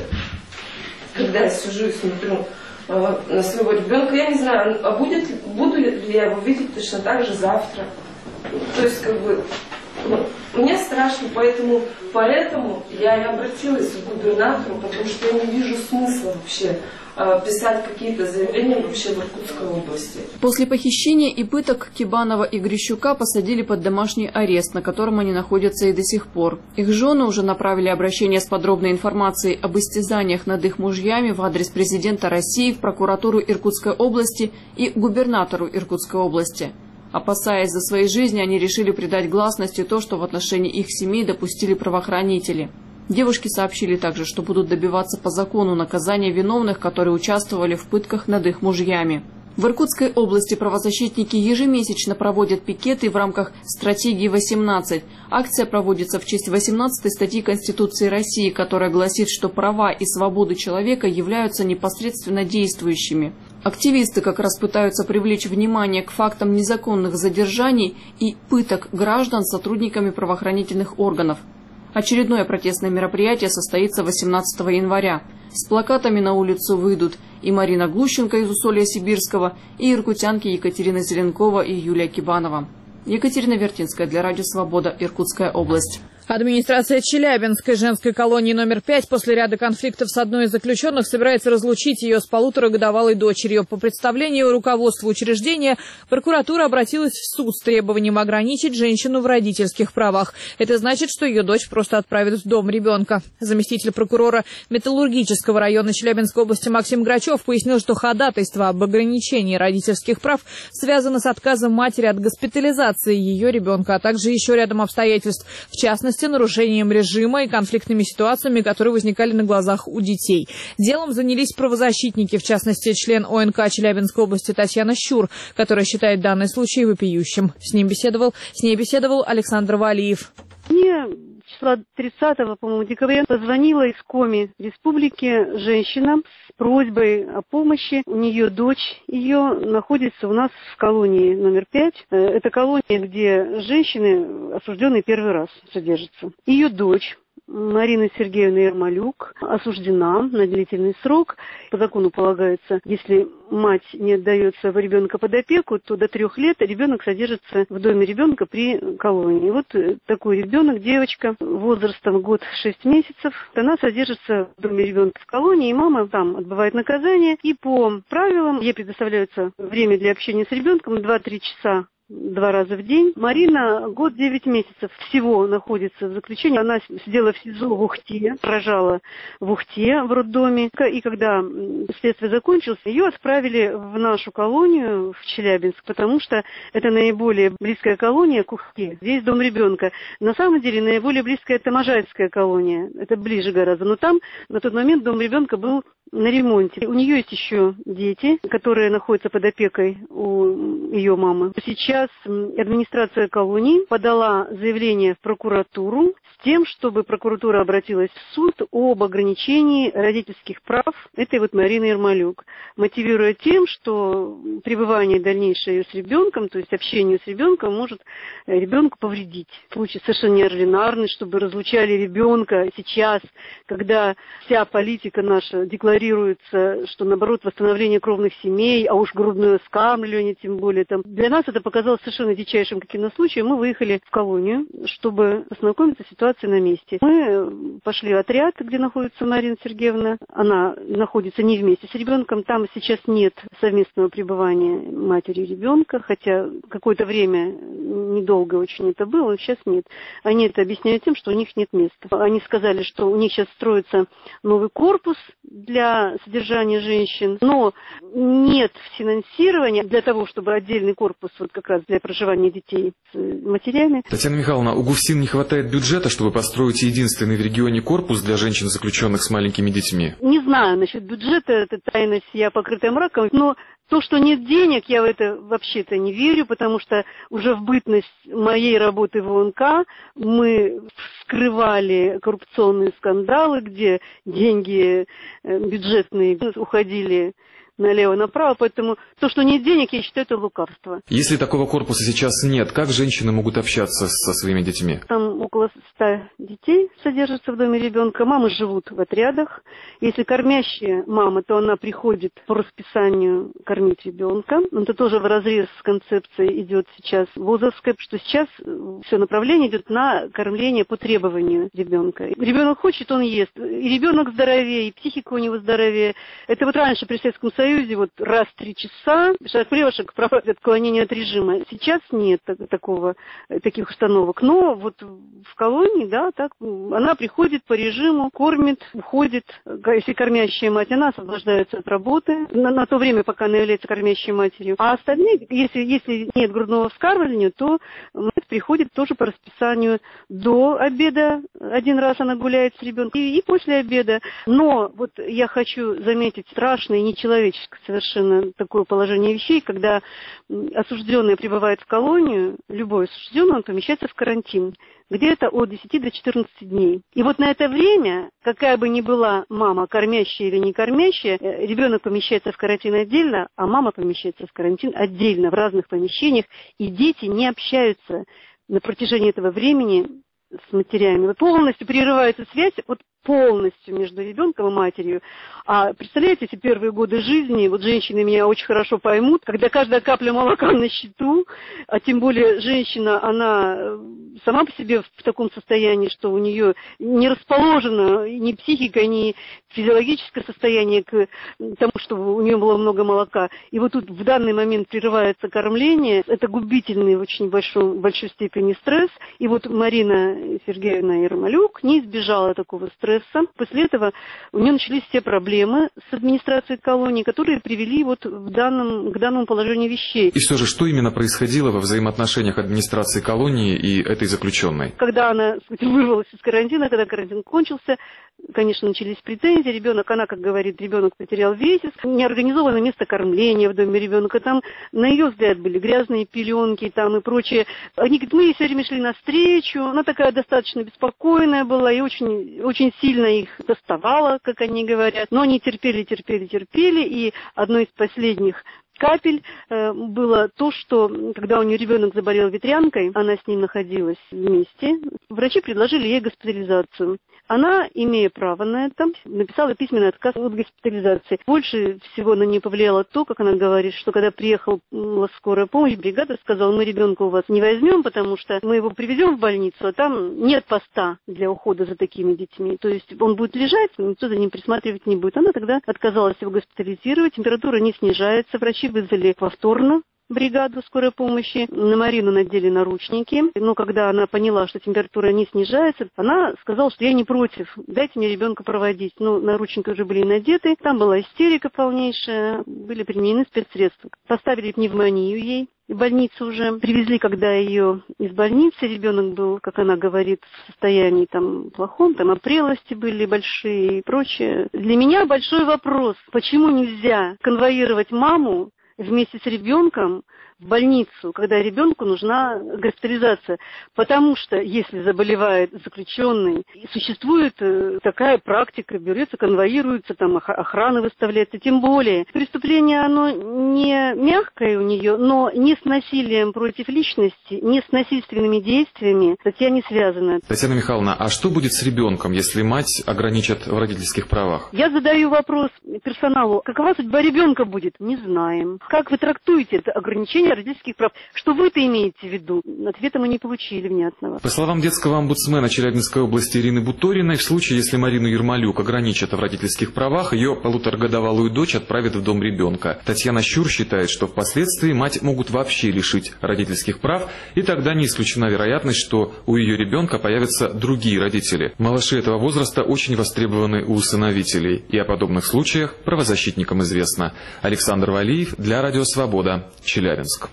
K: когда я сижу и смотрю э, на своего ребенка, я не знаю, а будет, буду ли я его видеть точно так же завтра. То есть, как бы... Мне страшно, поэтому, поэтому я и обратилась к губернатору, потому что я не вижу смысла вообще э, писать какие-то заявления вообще в Иркутской области.
H: После похищения и пыток Кибанова и Грищука посадили под домашний арест, на котором они находятся и до сих пор. Их жены уже направили обращение с подробной информацией об истязаниях над их мужьями в адрес президента России в прокуратуру Иркутской области и губернатору Иркутской области. Опасаясь за свои жизни, они решили придать гласности то, что в отношении их семей допустили правоохранители. Девушки сообщили также, что будут добиваться по закону наказания виновных, которые участвовали в пытках над их мужьями. В Иркутской области правозащитники ежемесячно проводят пикеты в рамках стратегии восемнадцать. Акция проводится в честь восемнадцатой статьи Конституции России, которая гласит, что права и свободы человека являются непосредственно действующими. Активисты как раз пытаются привлечь внимание к фактам незаконных задержаний и пыток граждан сотрудниками правоохранительных органов. Очередное протестное мероприятие состоится восемнадцатого января. С плакатами на улицу выйдут и Марина Глущенко из Усолья-Сибирского, и иркутянки Екатерина Зеленкова и Юлия Кибанова. Екатерина Вертинская для Радио Свобода, Иркутская область.
A: Администрация Челябинской женской колонии номер пять после ряда конфликтов с одной из заключенных собирается разлучить ее с полуторагодовалой дочерью. По представлению руководства учреждения, прокуратура обратилась в суд с требованием ограничить женщину в родительских правах. Это значит, что ее дочь просто отправят в дом ребенка. Заместитель прокурора Металлургического района Челябинской области Максим Грачев пояснил, что ходатайство об ограничении родительских прав связано с отказом матери от госпитализации ее ребенка, а также еще рядом обстоятельств, в частности, нарушением режима и конфликтными ситуациями, которые возникали на глазах у детей. Делом занялись правозащитники, в частности, член О Н К Челябинской области Татьяна Щур, которая считает данный случай вопиющим. С ним беседовал, с ней беседовал Александр Валиев.
L: Мне числа тридцатого, по-моему, декабря позвонила из Коми Республики женщина с просьбой о помощи. У нее дочь, ее находится у нас в колонии номер пять. Это колония, где женщины, осужденные первый раз, содержатся. Ее дочь Марина Сергеевна Ермолюк осуждена на длительный срок. По закону полагается, если мать не отдает своего ребенка под опеку, то до трех лет ребенок содержится в доме ребенка при колонии. Вот такой ребенок, девочка, возрастом год шесть месяцев, она содержится в доме ребенка в колонии, и мама там отбывает наказание. И по правилам ей предоставляется время для общения с ребенком два-три часа два раза в день. Марина год девять месяцев всего находится в заключении. Она сидела в СИЗО в Ухте, рожала в Ухте в роддоме. И когда следствие закончилось, ее отправили в нашу колонию, в Челябинск, потому что это наиболее близкая колония к Ухте. Здесь дом ребенка. На самом деле наиболее близкая это Можайская колония. Это ближе гораздо. Но там на тот момент дом ребенка был на ремонте. У нее есть еще дети, которые находятся под опекой у ее мамы. Сейчас администрация колонии подала заявление в прокуратуру с тем, чтобы прокуратура обратилась в суд об ограничении родительских прав этой вот Марины Ермолюк, мотивируя тем, что пребывание дальнейшее с ребенком, то есть общение с ребенком, может ребенку повредить. Случай совершенно неординарный, чтобы разлучали ребенка сейчас, когда вся политика наша декларируется, что наоборот восстановление кровных семей, а уж грудное вскармливание тем более. Там. Для нас это показалось совершенно дичайшим каким-то случаем. Мы выехали в колонию, чтобы ознакомиться с ситуацией на месте. Мы пошли в отряд, где находится Марина Сергеевна. Она находится не вместе с ребенком. Там сейчас нет совместного пребывания матери и ребенка, хотя какое-то время, недолго очень это было, но сейчас нет. Они это объясняют тем, что у них нет места. Они сказали, что у них сейчас строится новый корпус для содержания женщин, но нет финансирования для того, чтобы отдельный корпус вот как раз для проживания детей с матерями.
M: Татьяна Михайловна, у ГУФСИН не хватает бюджета, чтобы построить единственный в регионе корпус для женщин, заключенных с маленькими детьми?
L: Не знаю насчет бюджета, это тайна сия, покрытая мраком, но то, что нет денег, я в это вообще-то не верю, потому что уже в бытность моей работы в ОНК мы вскрывали коррупционные скандалы, где деньги бюджетные уходили налево-направо, поэтому то, что нет денег, я считаю, это лукавство.
M: Если такого корпуса сейчас нет, как женщины могут общаться со своими детьми?
L: Там около ста детей содержатся в доме ребенка. Мамы живут в отрядах. Если кормящая мама, то она приходит по расписанию кормить ребенка. Это тоже вразрез с концепцией идет сейчас ВУЗовская, что сейчас все направление идет на кормление по требованию ребенка. Ребенок хочет, он ест. И ребенок здоровее, и психика у него здоровее. Это вот раньше при Советском Союзе Союзе вот раз в три часа шаг влево, шаг вправо, отклонение от режима. Сейчас нет такого, таких установок. Но вот в колонии, да, так, она приходит по режиму, кормит, уходит. Если кормящая мать, она освобождается от работы на, на то время, пока она является кормящей матерью. А остальные, если, если нет грудного вскармливания, то мать приходит тоже по расписанию до обеда. Один раз она гуляет с ребенком и, и после обеда. Но вот я хочу заметить страшное и нечеловеческое совершенно такое положение вещей, когда осужденный прибывает в колонию, любой осужденный, он помещается в карантин, где-то от десяти до четырнадцати дней. И вот на это время, какая бы ни была мама, кормящая или не кормящая, ребенок помещается в карантин отдельно, а мама помещается в карантин отдельно, в разных помещениях, и дети не общаются на протяжении этого времени с матерями. Вот полностью прерывается связь, вот полностью между ребенком и матерью. А представляете, эти первые годы жизни, вот женщины меня очень хорошо поймут, когда каждая капля молока на счету, а тем более женщина, она сама по себе в таком состоянии, что у нее не расположена ни психика, ни физиологическое состояние к тому, чтобы у нее было много молока. И вот тут в данный момент прерывается кормление. Это губительный в очень большой, большой степени стресс. И вот Марина Сергеевна Ермолюк не избежала такого стресса. После этого у нее начались все проблемы с администрацией колонии, которые привели вот в данном, к данному положению вещей.
M: И все же, что именно происходило во взаимоотношениях администрации колонии и этой заключенной?
L: Когда она, сказать, вырвалась из карантина, когда карантин кончился, конечно, начались претензии. Ребенок, она, как говорит, ребенок потерял весец. Неорганизованное место кормления в доме ребенка. Там, на ее взгляд, были грязные пеленки там и прочее. Они говорят, мы все время шли навстречу. Она такая достаточно беспокойная была и очень, очень сильно их доставала, как они говорят. Но они терпели, терпели, терпели. И одной из последних капель э, было то, что когда у нее ребенок заболел ветрянкой, она с ним находилась вместе, врачи предложили ей госпитализацию. Она, имея право на это, написала письменный отказ от госпитализации. Больше всего на нее повлияло то, как она говорит, что когда приехала скорая помощь, бригада сказала, мы ребенка у вас не возьмем, потому что мы его привезем в больницу, а там нет поста для ухода за такими детьми. То есть он будет лежать, никто за ним присматривать не будет. Она тогда отказалась его госпитализировать, температура не снижается, врачи вызвали повторно бригаду скорой помощи. На Марину надели наручники. Но когда она поняла, что температура не снижается, она сказала, что я не против, дайте мне ребенка проводить. Ну, наручники уже были надеты, там была истерика полнейшая, были применены спецсредства. Поставили пневмонию ей. В больницу уже привезли, когда ее из больницы. Ребенок был, как она говорит, в состоянии там плохом, там опрелости были большие и прочее. Для меня большой вопрос, почему нельзя конвоировать маму вместе с ребенком в больницу, когда ребенку нужна госпитализация. Потому что, если заболевает заключенный, существует такая практика, берется, конвоируется, там охрана выставляется. Тем более, преступление, оно не мягкое у нее, но не с насилием против личности, не с насильственными действиями статья не связана.
M: Татьяна Михайловна, а что будет с ребенком, если мать ограничит в родительских правах?
L: Я задаю вопрос персоналу, какова судьба ребенка будет? Не знаем. Как вы трактуете это ограничение родительских прав? Что вы-то имеете в виду? Ответа мы не получили внятного.
M: По словам детского омбудсмена Челябинской области Ирины Буториной, в случае, если Марину Ермолюк ограничат в родительских правах, ее полуторагодовалую дочь отправят в дом ребенка. Татьяна Щур считает, что впоследствии мать могут вообще лишить родительских прав, и тогда не исключена вероятность, что у ее ребенка появятся другие родители. Малыши этого возраста очень востребованы у усыновителей, и о подобных случаях правозащитникам известно. Александр Валиев для Радио Свобода, Челябинск.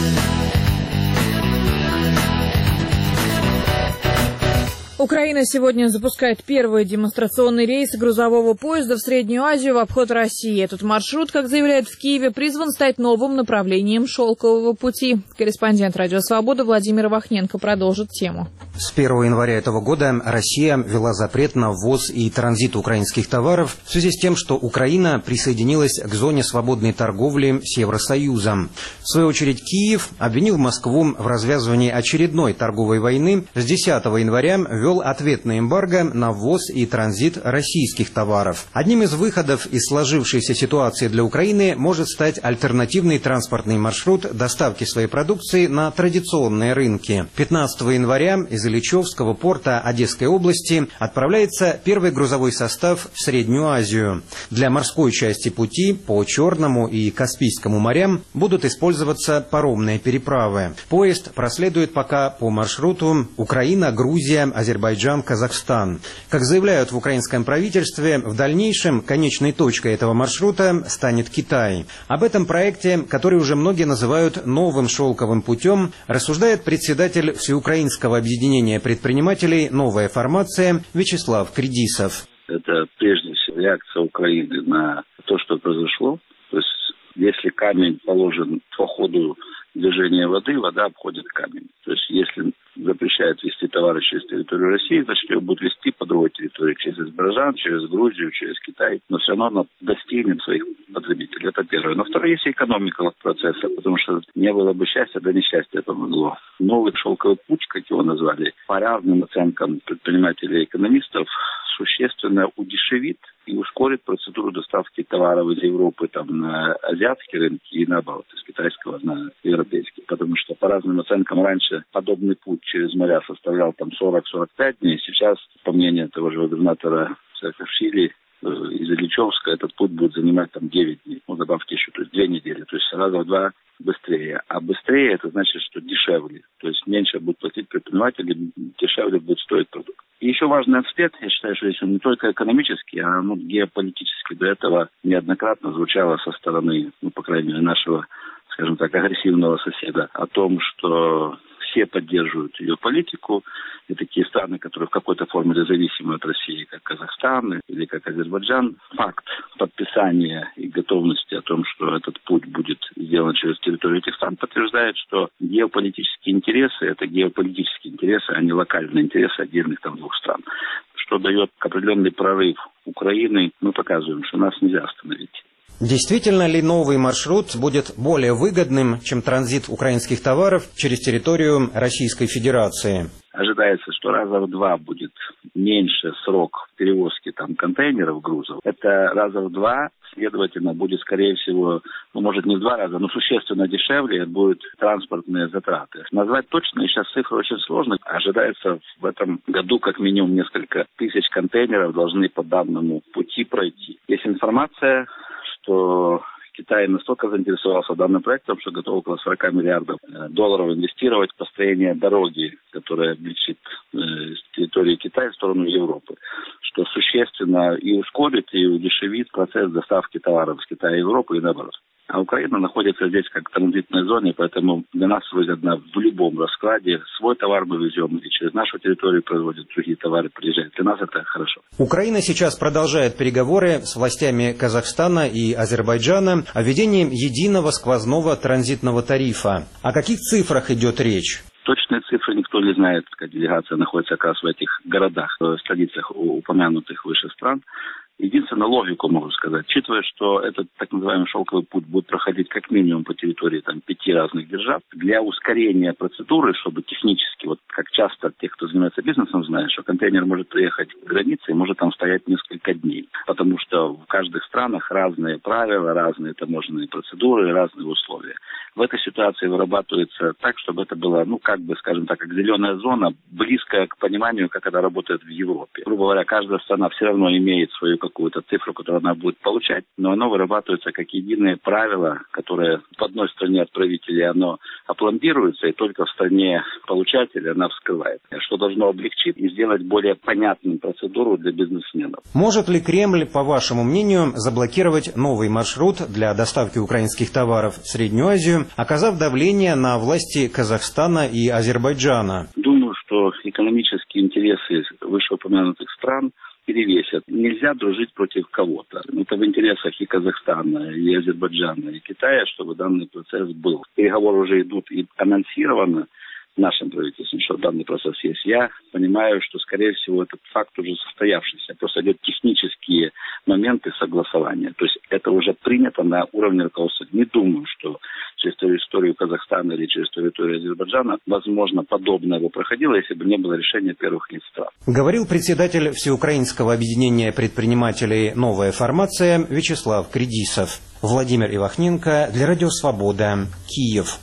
A: Украина сегодня запускает первый демонстрационный рейс грузового поезда в Среднюю Азию в обход России. Этот маршрут, как заявляют в Киеве, призван стать новым направлением шелкового пути. Корреспондент Радио Свобода Владимир Вахненко продолжит тему.
N: С первого января этого года Россия ввела запрет на ввоз и транзит украинских товаров в связи с тем, что Украина присоединилась к зоне свободной торговли с Евросоюзом. В свою очередь Киев обвинил Москву в развязывании очередной торговой войны. С десятого января ввел ответное эмбарго на ввоз и транзит российских товаров. Одним из выходов из сложившейся ситуации для Украины может стать альтернативный транспортный маршрут доставки своей продукции на традиционные рынки. пятнадцатого января из Ильичевского порта Одесской области отправляется первый грузовой состав в Среднюю Азию. Для морской части пути по Черному и Каспийскому морям будут использоваться паромные переправы. Поезд проследует пока по маршруту Украина, Грузия, Азербайджан, Казахстан. Как заявляют в украинском правительстве, в дальнейшем конечной точкой этого маршрута станет Китай. Об этом проекте, который уже многие называют новым шелковым путем, рассуждает председатель Всеукраинского объединения предпринимателей «Новая формация» Вячеслав Кридисов.
O: Это прежде всего реакция Украины на то, что произошло. То есть, если камень положен по ходу движения воды, вода обходит камень. То есть, если запрещают везти товары через территорию России, значит, ее будут везти по другой территории, через Азербайджан, через Грузию, через Китай. Но все равно она достигнет своих потребителей. Это первое. Но второе, есть экономика процесса, потому что не было бы счастья, да несчастье помогло. Новый шелковый путь, как его назвали, по разным оценкам предпринимателей и экономистов, существенно удешевит и ускорит процедуру доставки товаров из Европы там, на азиатские рынки и наоборот, из китайского на европейский. Потому что по разным оценкам раньше подобный путь через моря составлял там сорок-сорок пять дней. Сейчас, по мнению того же губернатора Саакашвили, из Ильичевска этот путь будет занимать там девять дней. Ну, добавьте еще, то есть две недели. То есть раза в два быстрее. А быстрее это значит, что дешевле. То есть меньше будут платить предприниматели, дешевле будет стоить продукт. И еще важный аспект, я считаю, что здесь он не только экономический, а ну, геополитический. До этого неоднократно звучало со стороны, ну, по крайней мере, нашего, скажем так, агрессивного соседа о том, что все поддерживают ее политику. И такие страны, которые в какой-то форме зависимы от России, как Казахстан или как Азербайджан, факт подписания и готовности о том, что этот путь будет сделан через территорию этих стран, подтверждает, что геополитические интересы – это геополитические интересы, а не локальные интересы отдельных там двух стран. Что дает определенный прорыв Украины, мы показываем, что нас нельзя остановить.
N: Действительно ли новый маршрут будет более выгодным, чем транзит украинских товаров через территорию Российской Федерации?
O: Ожидается, что раза в два будет меньше срок перевозки там контейнеров, грузов. Это раза в два, следовательно, будет, скорее всего, ну, может, не в два раза, но существенно дешевле будут транспортные затраты. Назвать точно сейчас цифры очень сложно. Ожидается в этом году как минимум несколько тысяч контейнеров должны по данному пути пройти. Есть информация, что Китай настолько заинтересовался данным проектом, что готов около сорок миллиардов долларов инвестировать в построение дороги, которая облегчит с территории Китая в сторону Европы, что существенно и ускорит, и удешевит процесс доставки товаров с Китая и Европы и наоборот. А Украина находится здесь как в транзитной зоне, поэтому для нас выгодно в любом раскладе. Свой товар мы везем, и через нашу территорию производят другие товары, приезжают. Для нас это хорошо.
N: Украина сейчас продолжает переговоры с властями Казахстана и Азербайджана о введении единого сквозного транзитного тарифа. О каких цифрах идет речь?
O: Точные цифры никто не знает, как делегация находится как раз в этих городах, в столицах упомянутых выше стран. Единственную логику могу сказать, учитывая, что этот так называемый шелковый путь будет проходить как минимум по территории там, пяти разных держав, для ускорения процедуры, чтобы технически, вот как часто те, кто занимается бизнесом, знают, что контейнер может приехать к границе и может там стоять несколько дней, потому что в каждых странах разные правила, разные таможенные процедуры, разные условия. В этой ситуации вырабатывается так, чтобы это было, ну, как бы, скажем так, как зеленая зона, близкая к пониманию, как это работает в Европе. Грубо говоря, каждая страна все равно имеет свою какую-то цифру, которую она будет получать, но оно вырабатывается как единые правила, которые в одной стране отправителя оно опломбируется, и только в стране получателя она вскрывает, что должно облегчить и сделать более понятную процедуру для бизнесменов.
N: Может ли Кремль, по вашему мнению, заблокировать новый маршрут для доставки украинских товаров в Среднюю Азию, оказав давление на власти Казахстана и Азербайджана?
O: Думаю, что экономические интересы вышеупомянутых стран перевесят. Нельзя дружить против кого-то. Это в интересах и Казахстана, и Азербайджана, и Китая, чтобы данный процесс был. Переговоры уже идут и анонсировано нашим правительством, что данный процесс есть. Я понимаю, что, скорее всего, этот факт уже состоявшийся. Просто идут технические моменты согласования. То есть это уже принято на уровне руководства. Не думаю, что через территорию Казахстана или через территорию Азербайджана, возможно, подобное бы проходило, если бы не было решения первых лиц стран.
N: Говорил председатель Всеукраинского объединения предпринимателей «Новая формация» Вячеслав Кредисов. Владимир Ивахненко для Радио Свобода, Киев.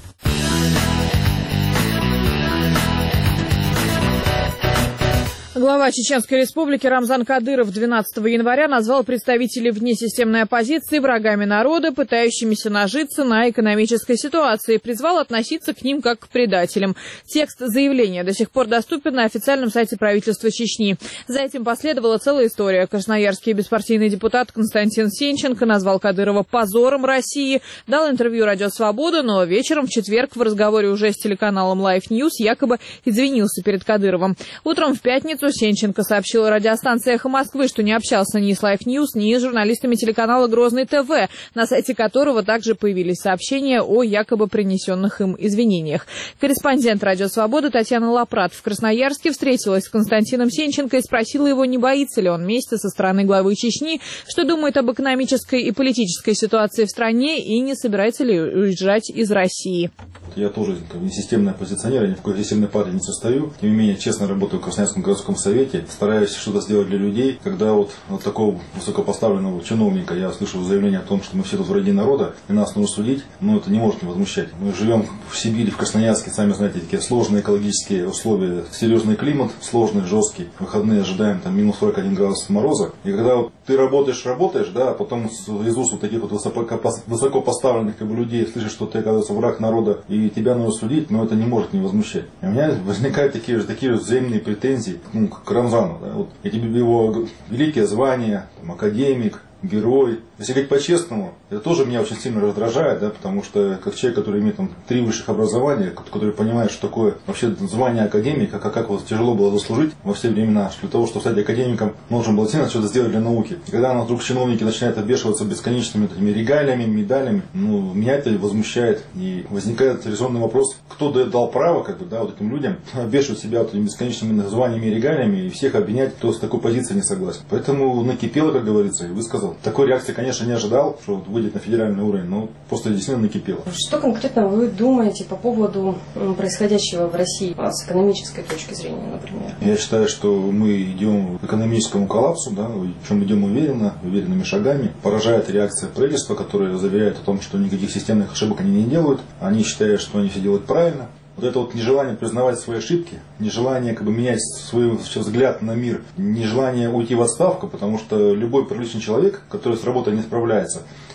A: Глава Чеченской республики Рамзан Кадыров двенадцатого января назвал представителей внесистемной оппозиции врагами народа, пытающимися нажиться на экономической ситуации, и призвал относиться к ним как к предателям. Текст заявления до сих пор доступен на официальном сайте правительства Чечни. За этим последовала целая история. Красноярский беспартийный депутат Константин Сенченко назвал Кадырова позором России, дал интервью Радио Свобода, но вечером в четверг в разговоре уже с телеканалом Life News якобы извинился перед Кадыровым. Утром в пятницу Сенченко сообщил радиостанции «Эхо Москвы», что не общался ни с Life News, ни с журналистами телеканала «Грозный ТВ», на сайте которого также появились сообщения о якобы принесенных им извинениях. Корреспондент «Радио Свобода» Татьяна Лапрат в Красноярске встретилась с Константином Сенченко и спросила его, не боится ли он мести со стороны главы Чечни, что думает об экономической и политической ситуации в стране и не собирается ли уезжать из России.
P: Я тоже как бы, системный оппозиционер, я ни в какой системной партии не состою. Тем не менее, честно работаю в Красноярском городском совете, стараюсь что-то сделать для людей. Когда вот, вот такого высокопоставленного чиновника я слышу заявление о том, что мы все тут враги народа, и нас нужно судить, ну это не может не возмущать. Мы живем в Сибири, в Красноярске, сами знаете, такие сложные экологические условия, серьезный климат, сложный, жесткий. В выходные ожидаем там минус сорок один градус мороза. И когда вот, ты работаешь, работаешь, да, а потом из уст вот таких вот высокопоставленных как бы, людей слышишь, что ты, оказывается, враг народа, и тебя нужно судить, но это не может не возмущать. И у меня возникают такие же, такие же взаимные претензии ну, к Рамзану. Да? Вот, эти его великие звания, там, академик, герой. Если говорить по-честному, это тоже меня очень сильно раздражает, да, потому что как человек, который имеет там, три высших образования, который понимает, что такое вообще звание академика, как, как вот тяжело было заслужить во все времена, для того, чтобы стать академиком, нужно было сильно что-то сделать для науки. И когда у нас вдруг чиновники начинают обвешиваться бесконечными такими регалиями, медалями, ну, меня это возмущает. И возникает резонный вопрос, кто дал право как бы, да, вот этим людям обвешивать себя вот этими бесконечными званиями и регалиями и всех обвинять, кто с такой позицией не согласен. Поэтому накипело, как говорится, и высказал. Такой реакции, конечно, не ожидал, что выйдет на федеральный уровень, но просто действительно накипело.
Q: Что конкретно вы думаете по поводу происходящего в России с экономической точки зрения, например?
P: Я считаю, что мы идем к экономическому коллапсу, да, причем идем уверенно, уверенными шагами. Поражает реакция правительства, которое заверяет о том, что никаких системных ошибок они не делают. Они считают, что они все делают правильно. Вот это вот нежелание признавать свои ошибки, нежелание как бы менять свой взгляд на мир, нежелание уйти в отставку, потому что любой приличный человек, который с работой не справляется,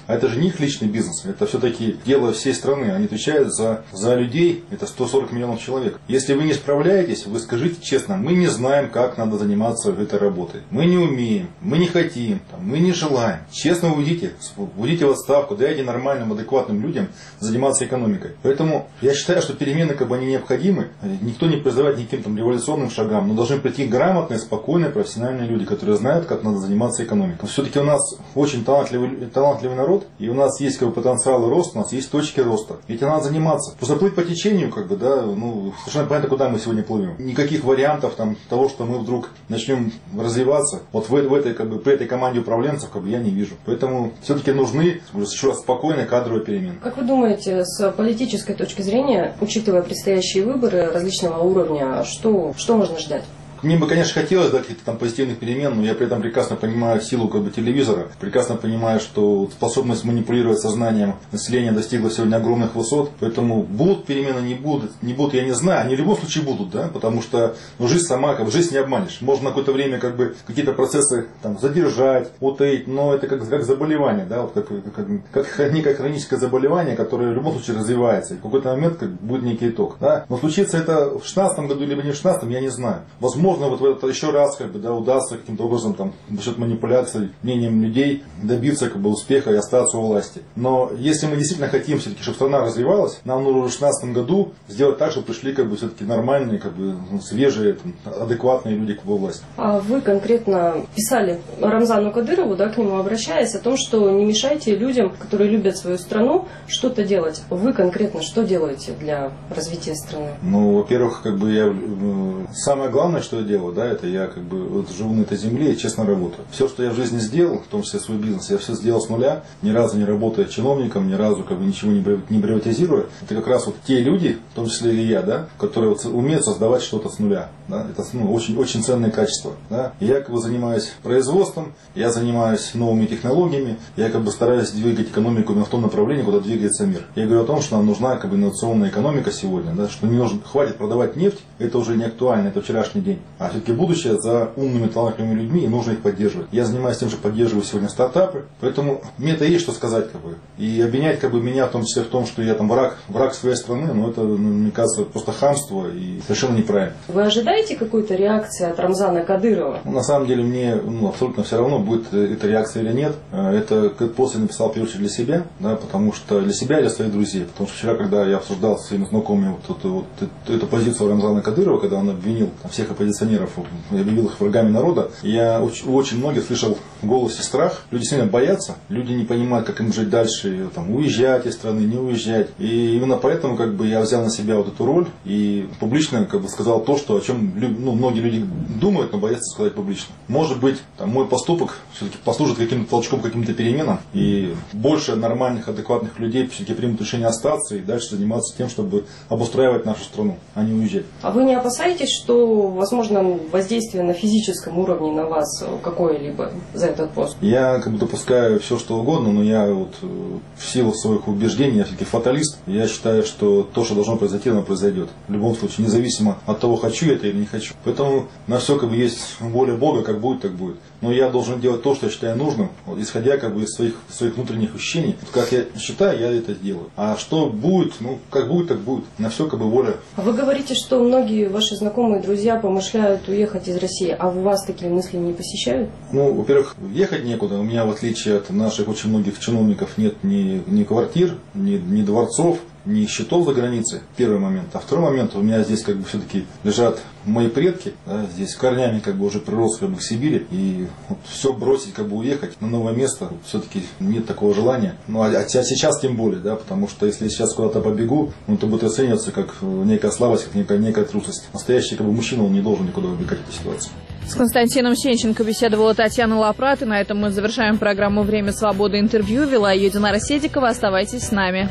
P: А это же не их личный бизнес, это все-таки дело всей страны. Они отвечают за, за людей, это сто сорок миллионов человек. Если вы не справляетесь, вы скажите честно, мы не знаем, как надо заниматься этой работой. Мы не умеем, мы не хотим, там, мы не желаем. Честно уйдите, уйдите в отставку, дайте нормальным, адекватным людям заниматься экономикой. Поэтому я считаю, что перемены как бы они необходимы. Никто не призывает никаким там революционным шагам, но должны прийти грамотные, спокойные, профессиональные люди, которые знают, как надо заниматься экономикой. Все-таки у нас очень талантливый, талантливый народ, и у нас есть как бы потенциал роста, у нас есть точки роста. Этим надо заниматься. Просто плыть по течению, как бы, да, ну, совершенно понятно, куда мы сегодня плывем. Никаких вариантов там того, что мы вдруг начнем развиваться, вот в, в этой, как бы, при этой команде управленцев, как бы, я не вижу. Поэтому все-таки нужны еще раз спокойные кадровые перемены.
Q: Как вы думаете, с политической точки зрения, учитывая предстоящие выборы различного уровня, что, что можно ждать?
P: Мне бы, конечно, хотелось, да, каких-то там позитивных перемен, но я при этом прекрасно понимаю силу как бы телевизора, прекрасно понимаю, что способность манипулировать сознанием населения достигла сегодня огромных высот, поэтому будут перемены, не будут, не будут, я не знаю, они в любом случае будут, да, потому что ну, жизнь сама, как бы, жизнь не обманешь. Можно на какое-то время как бы какие-то процессы там задержать, утаить, но это как, как заболевание, да, вот как, как, как некое хроническое заболевание, которое в любом случае развивается, и в какой-то момент как, будет некий итог, да. Но случится это в шестнадцатом году либо не в шестнадцатом, я не знаю. Возможно, Возможно, вот в этот еще раз как бы, да, удастся каким-то образом там, за счет манипуляций мнением людей добиться как бы, успеха и остаться у власти. Но если мы действительно хотим, все-таки, чтобы страна развивалась, нам нужно в две тысячи шестнадцатом году сделать так, чтобы пришли как бы, все-таки нормальные, как бы, свежие, там, адекватные люди к власти.
Q: А вы конкретно писали Рамзану Кадырову, да, к нему обращаясь, о том, что не мешайте людям, которые любят свою страну, что-то делать. Вы конкретно что делаете для развития страны?
P: Ну, во-первых, как бы я самое главное, что я делаю, да, это я как бы вот, живу на этой земле и честно работаю. Все, что я в жизни сделал, в том числе свой бизнес, я все сделал с нуля, ни разу не работая чиновником, ни разу как бы ничего не приватизируя. Это как раз вот те люди, в том числе и я, да, которые вот умеют создавать что-то с нуля. Да, это ну, очень, очень ценные качества. Да. Я как бы занимаюсь производством, я занимаюсь новыми технологиями, я как бы стараюсь двигать экономику в том направлении, куда двигается мир. Я говорю о том, что нам нужна как бы инновационная экономика сегодня, да, что не нужно, хватит продавать нефть, это уже не актуально, это вчерашний день. А все-таки будущее за умными, талантливыми людьми, и нужно их поддерживать. Я занимаюсь тем, что поддерживаю сегодня стартапы, поэтому мне-то есть что сказать, как бы. И обвинять как бы, меня в том числе в том, что я там враг, враг своей страны, ну это, мне кажется, просто хамство и совершенно неправильно.
Q: Вы ожидаете какой-то реакции от Рамзана Кадырова?
P: Ну, на самом деле мне ну, абсолютно все равно, будет эта реакция или нет. Это пост я написал, в первую очередь, для себя, да, потому что для себя и для своих друзей. Потому что вчера, когда я обсуждал с своими знакомыми вот эту, вот эту, эту позицию Рамзана Кадырова, когда он обвинил там, всех оппозиционеров, объявил их врагами народа, я очень, у очень многих слышал в голосе страх. Люди сильно боятся, люди не понимают, как им жить дальше, там, уезжать из страны, не уезжать. И именно поэтому как бы, я взял на себя вот эту роль и публично как бы, сказал то, что, о чем ну, многие люди думают, но боятся сказать публично. Может быть, там, мой поступок все-таки послужит каким-то толчком, каким-то переменам, и больше нормальных, адекватных людей все-таки примут решение остаться и дальше заниматься тем, чтобы обустраивать нашу страну, а не уезжать.
Q: А вы не опасаетесь, что, возможно, воздействие на физическом уровне на вас какое-либо за этот пост?
P: Я как бы допускаю все, что угодно, но я вот в силу своих убеждений, я все-таки фаталист. Я считаю, что то, что должно произойти, оно произойдет. В любом случае, независимо от того, хочу я это или не хочу. Поэтому на все как бы есть воля Бога, как будет, так будет. Но я должен делать то, что я считаю нужным, вот, исходя как бы из своих, своих внутренних ощущений. Вот, как я считаю, я это делаю. А что будет, ну, как будет, так будет. На все как бы воля.
Q: А вы говорите, что многие ваши знакомые, друзья помышляют уехать из России, а у вас такие мысли не посещают?
P: Ну, во-первых, ехать некуда. У меня, в отличие от наших очень многих чиновников, нет ни, ни квартир, ни, ни дворцов, ни счетов за границей, первый момент. А второй момент, у меня здесь как бы все-таки лежат мои предки, да, здесь корнями как бы уже прирос как бы к Сибири, и вот все бросить, как бы уехать на новое место, все-таки нет такого желания. Ну, а, а сейчас тем более, да, потому что если я сейчас куда-то побегу, ну, то будет оцениваться как некая слабость, как некая, некая трусость. Настоящий как бы мужчина, он не должен никуда убегать в этой ситуации.
A: С Константином Сенченко беседовала Татьяна Лапрат, и на этом мы завершаем программу «Время свободы» интервью. Вела ее Динара Седикова. Оставайтесь с нами.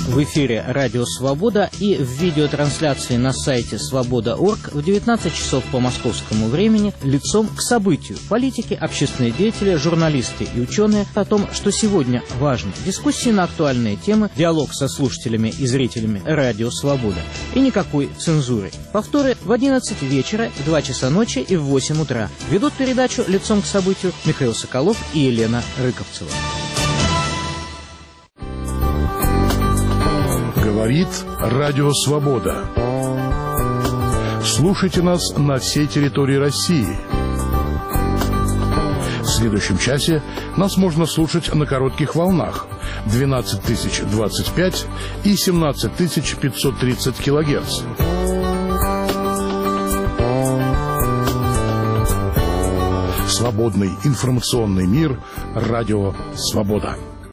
R: В эфире «Радио Свобода» и в видеотрансляции на сайте свобода точка орг в девятнадцать часов по московскому времени лицом к событию. Политики, общественные деятели, журналисты и ученые о том, что сегодня важно. Дискуссии на актуальные темы, диалог со слушателями и зрителями «Радио Свобода». И никакой цензуры. Повторы в одиннадцать вечера, в два часа ночи и в восемь утра. Ведут передачу «Лицом к событию» Михаил Соколов и Елена Рыковцева.
S: Говорит Радио Свобода. Слушайте нас на всей территории России. В следующем часе нас можно слушать на коротких волнах двенадцать тысяч двадцать пять и семнадцать тысяч пятьсот тридцать килогерц. Свободный информационный мир. Радио Свобода.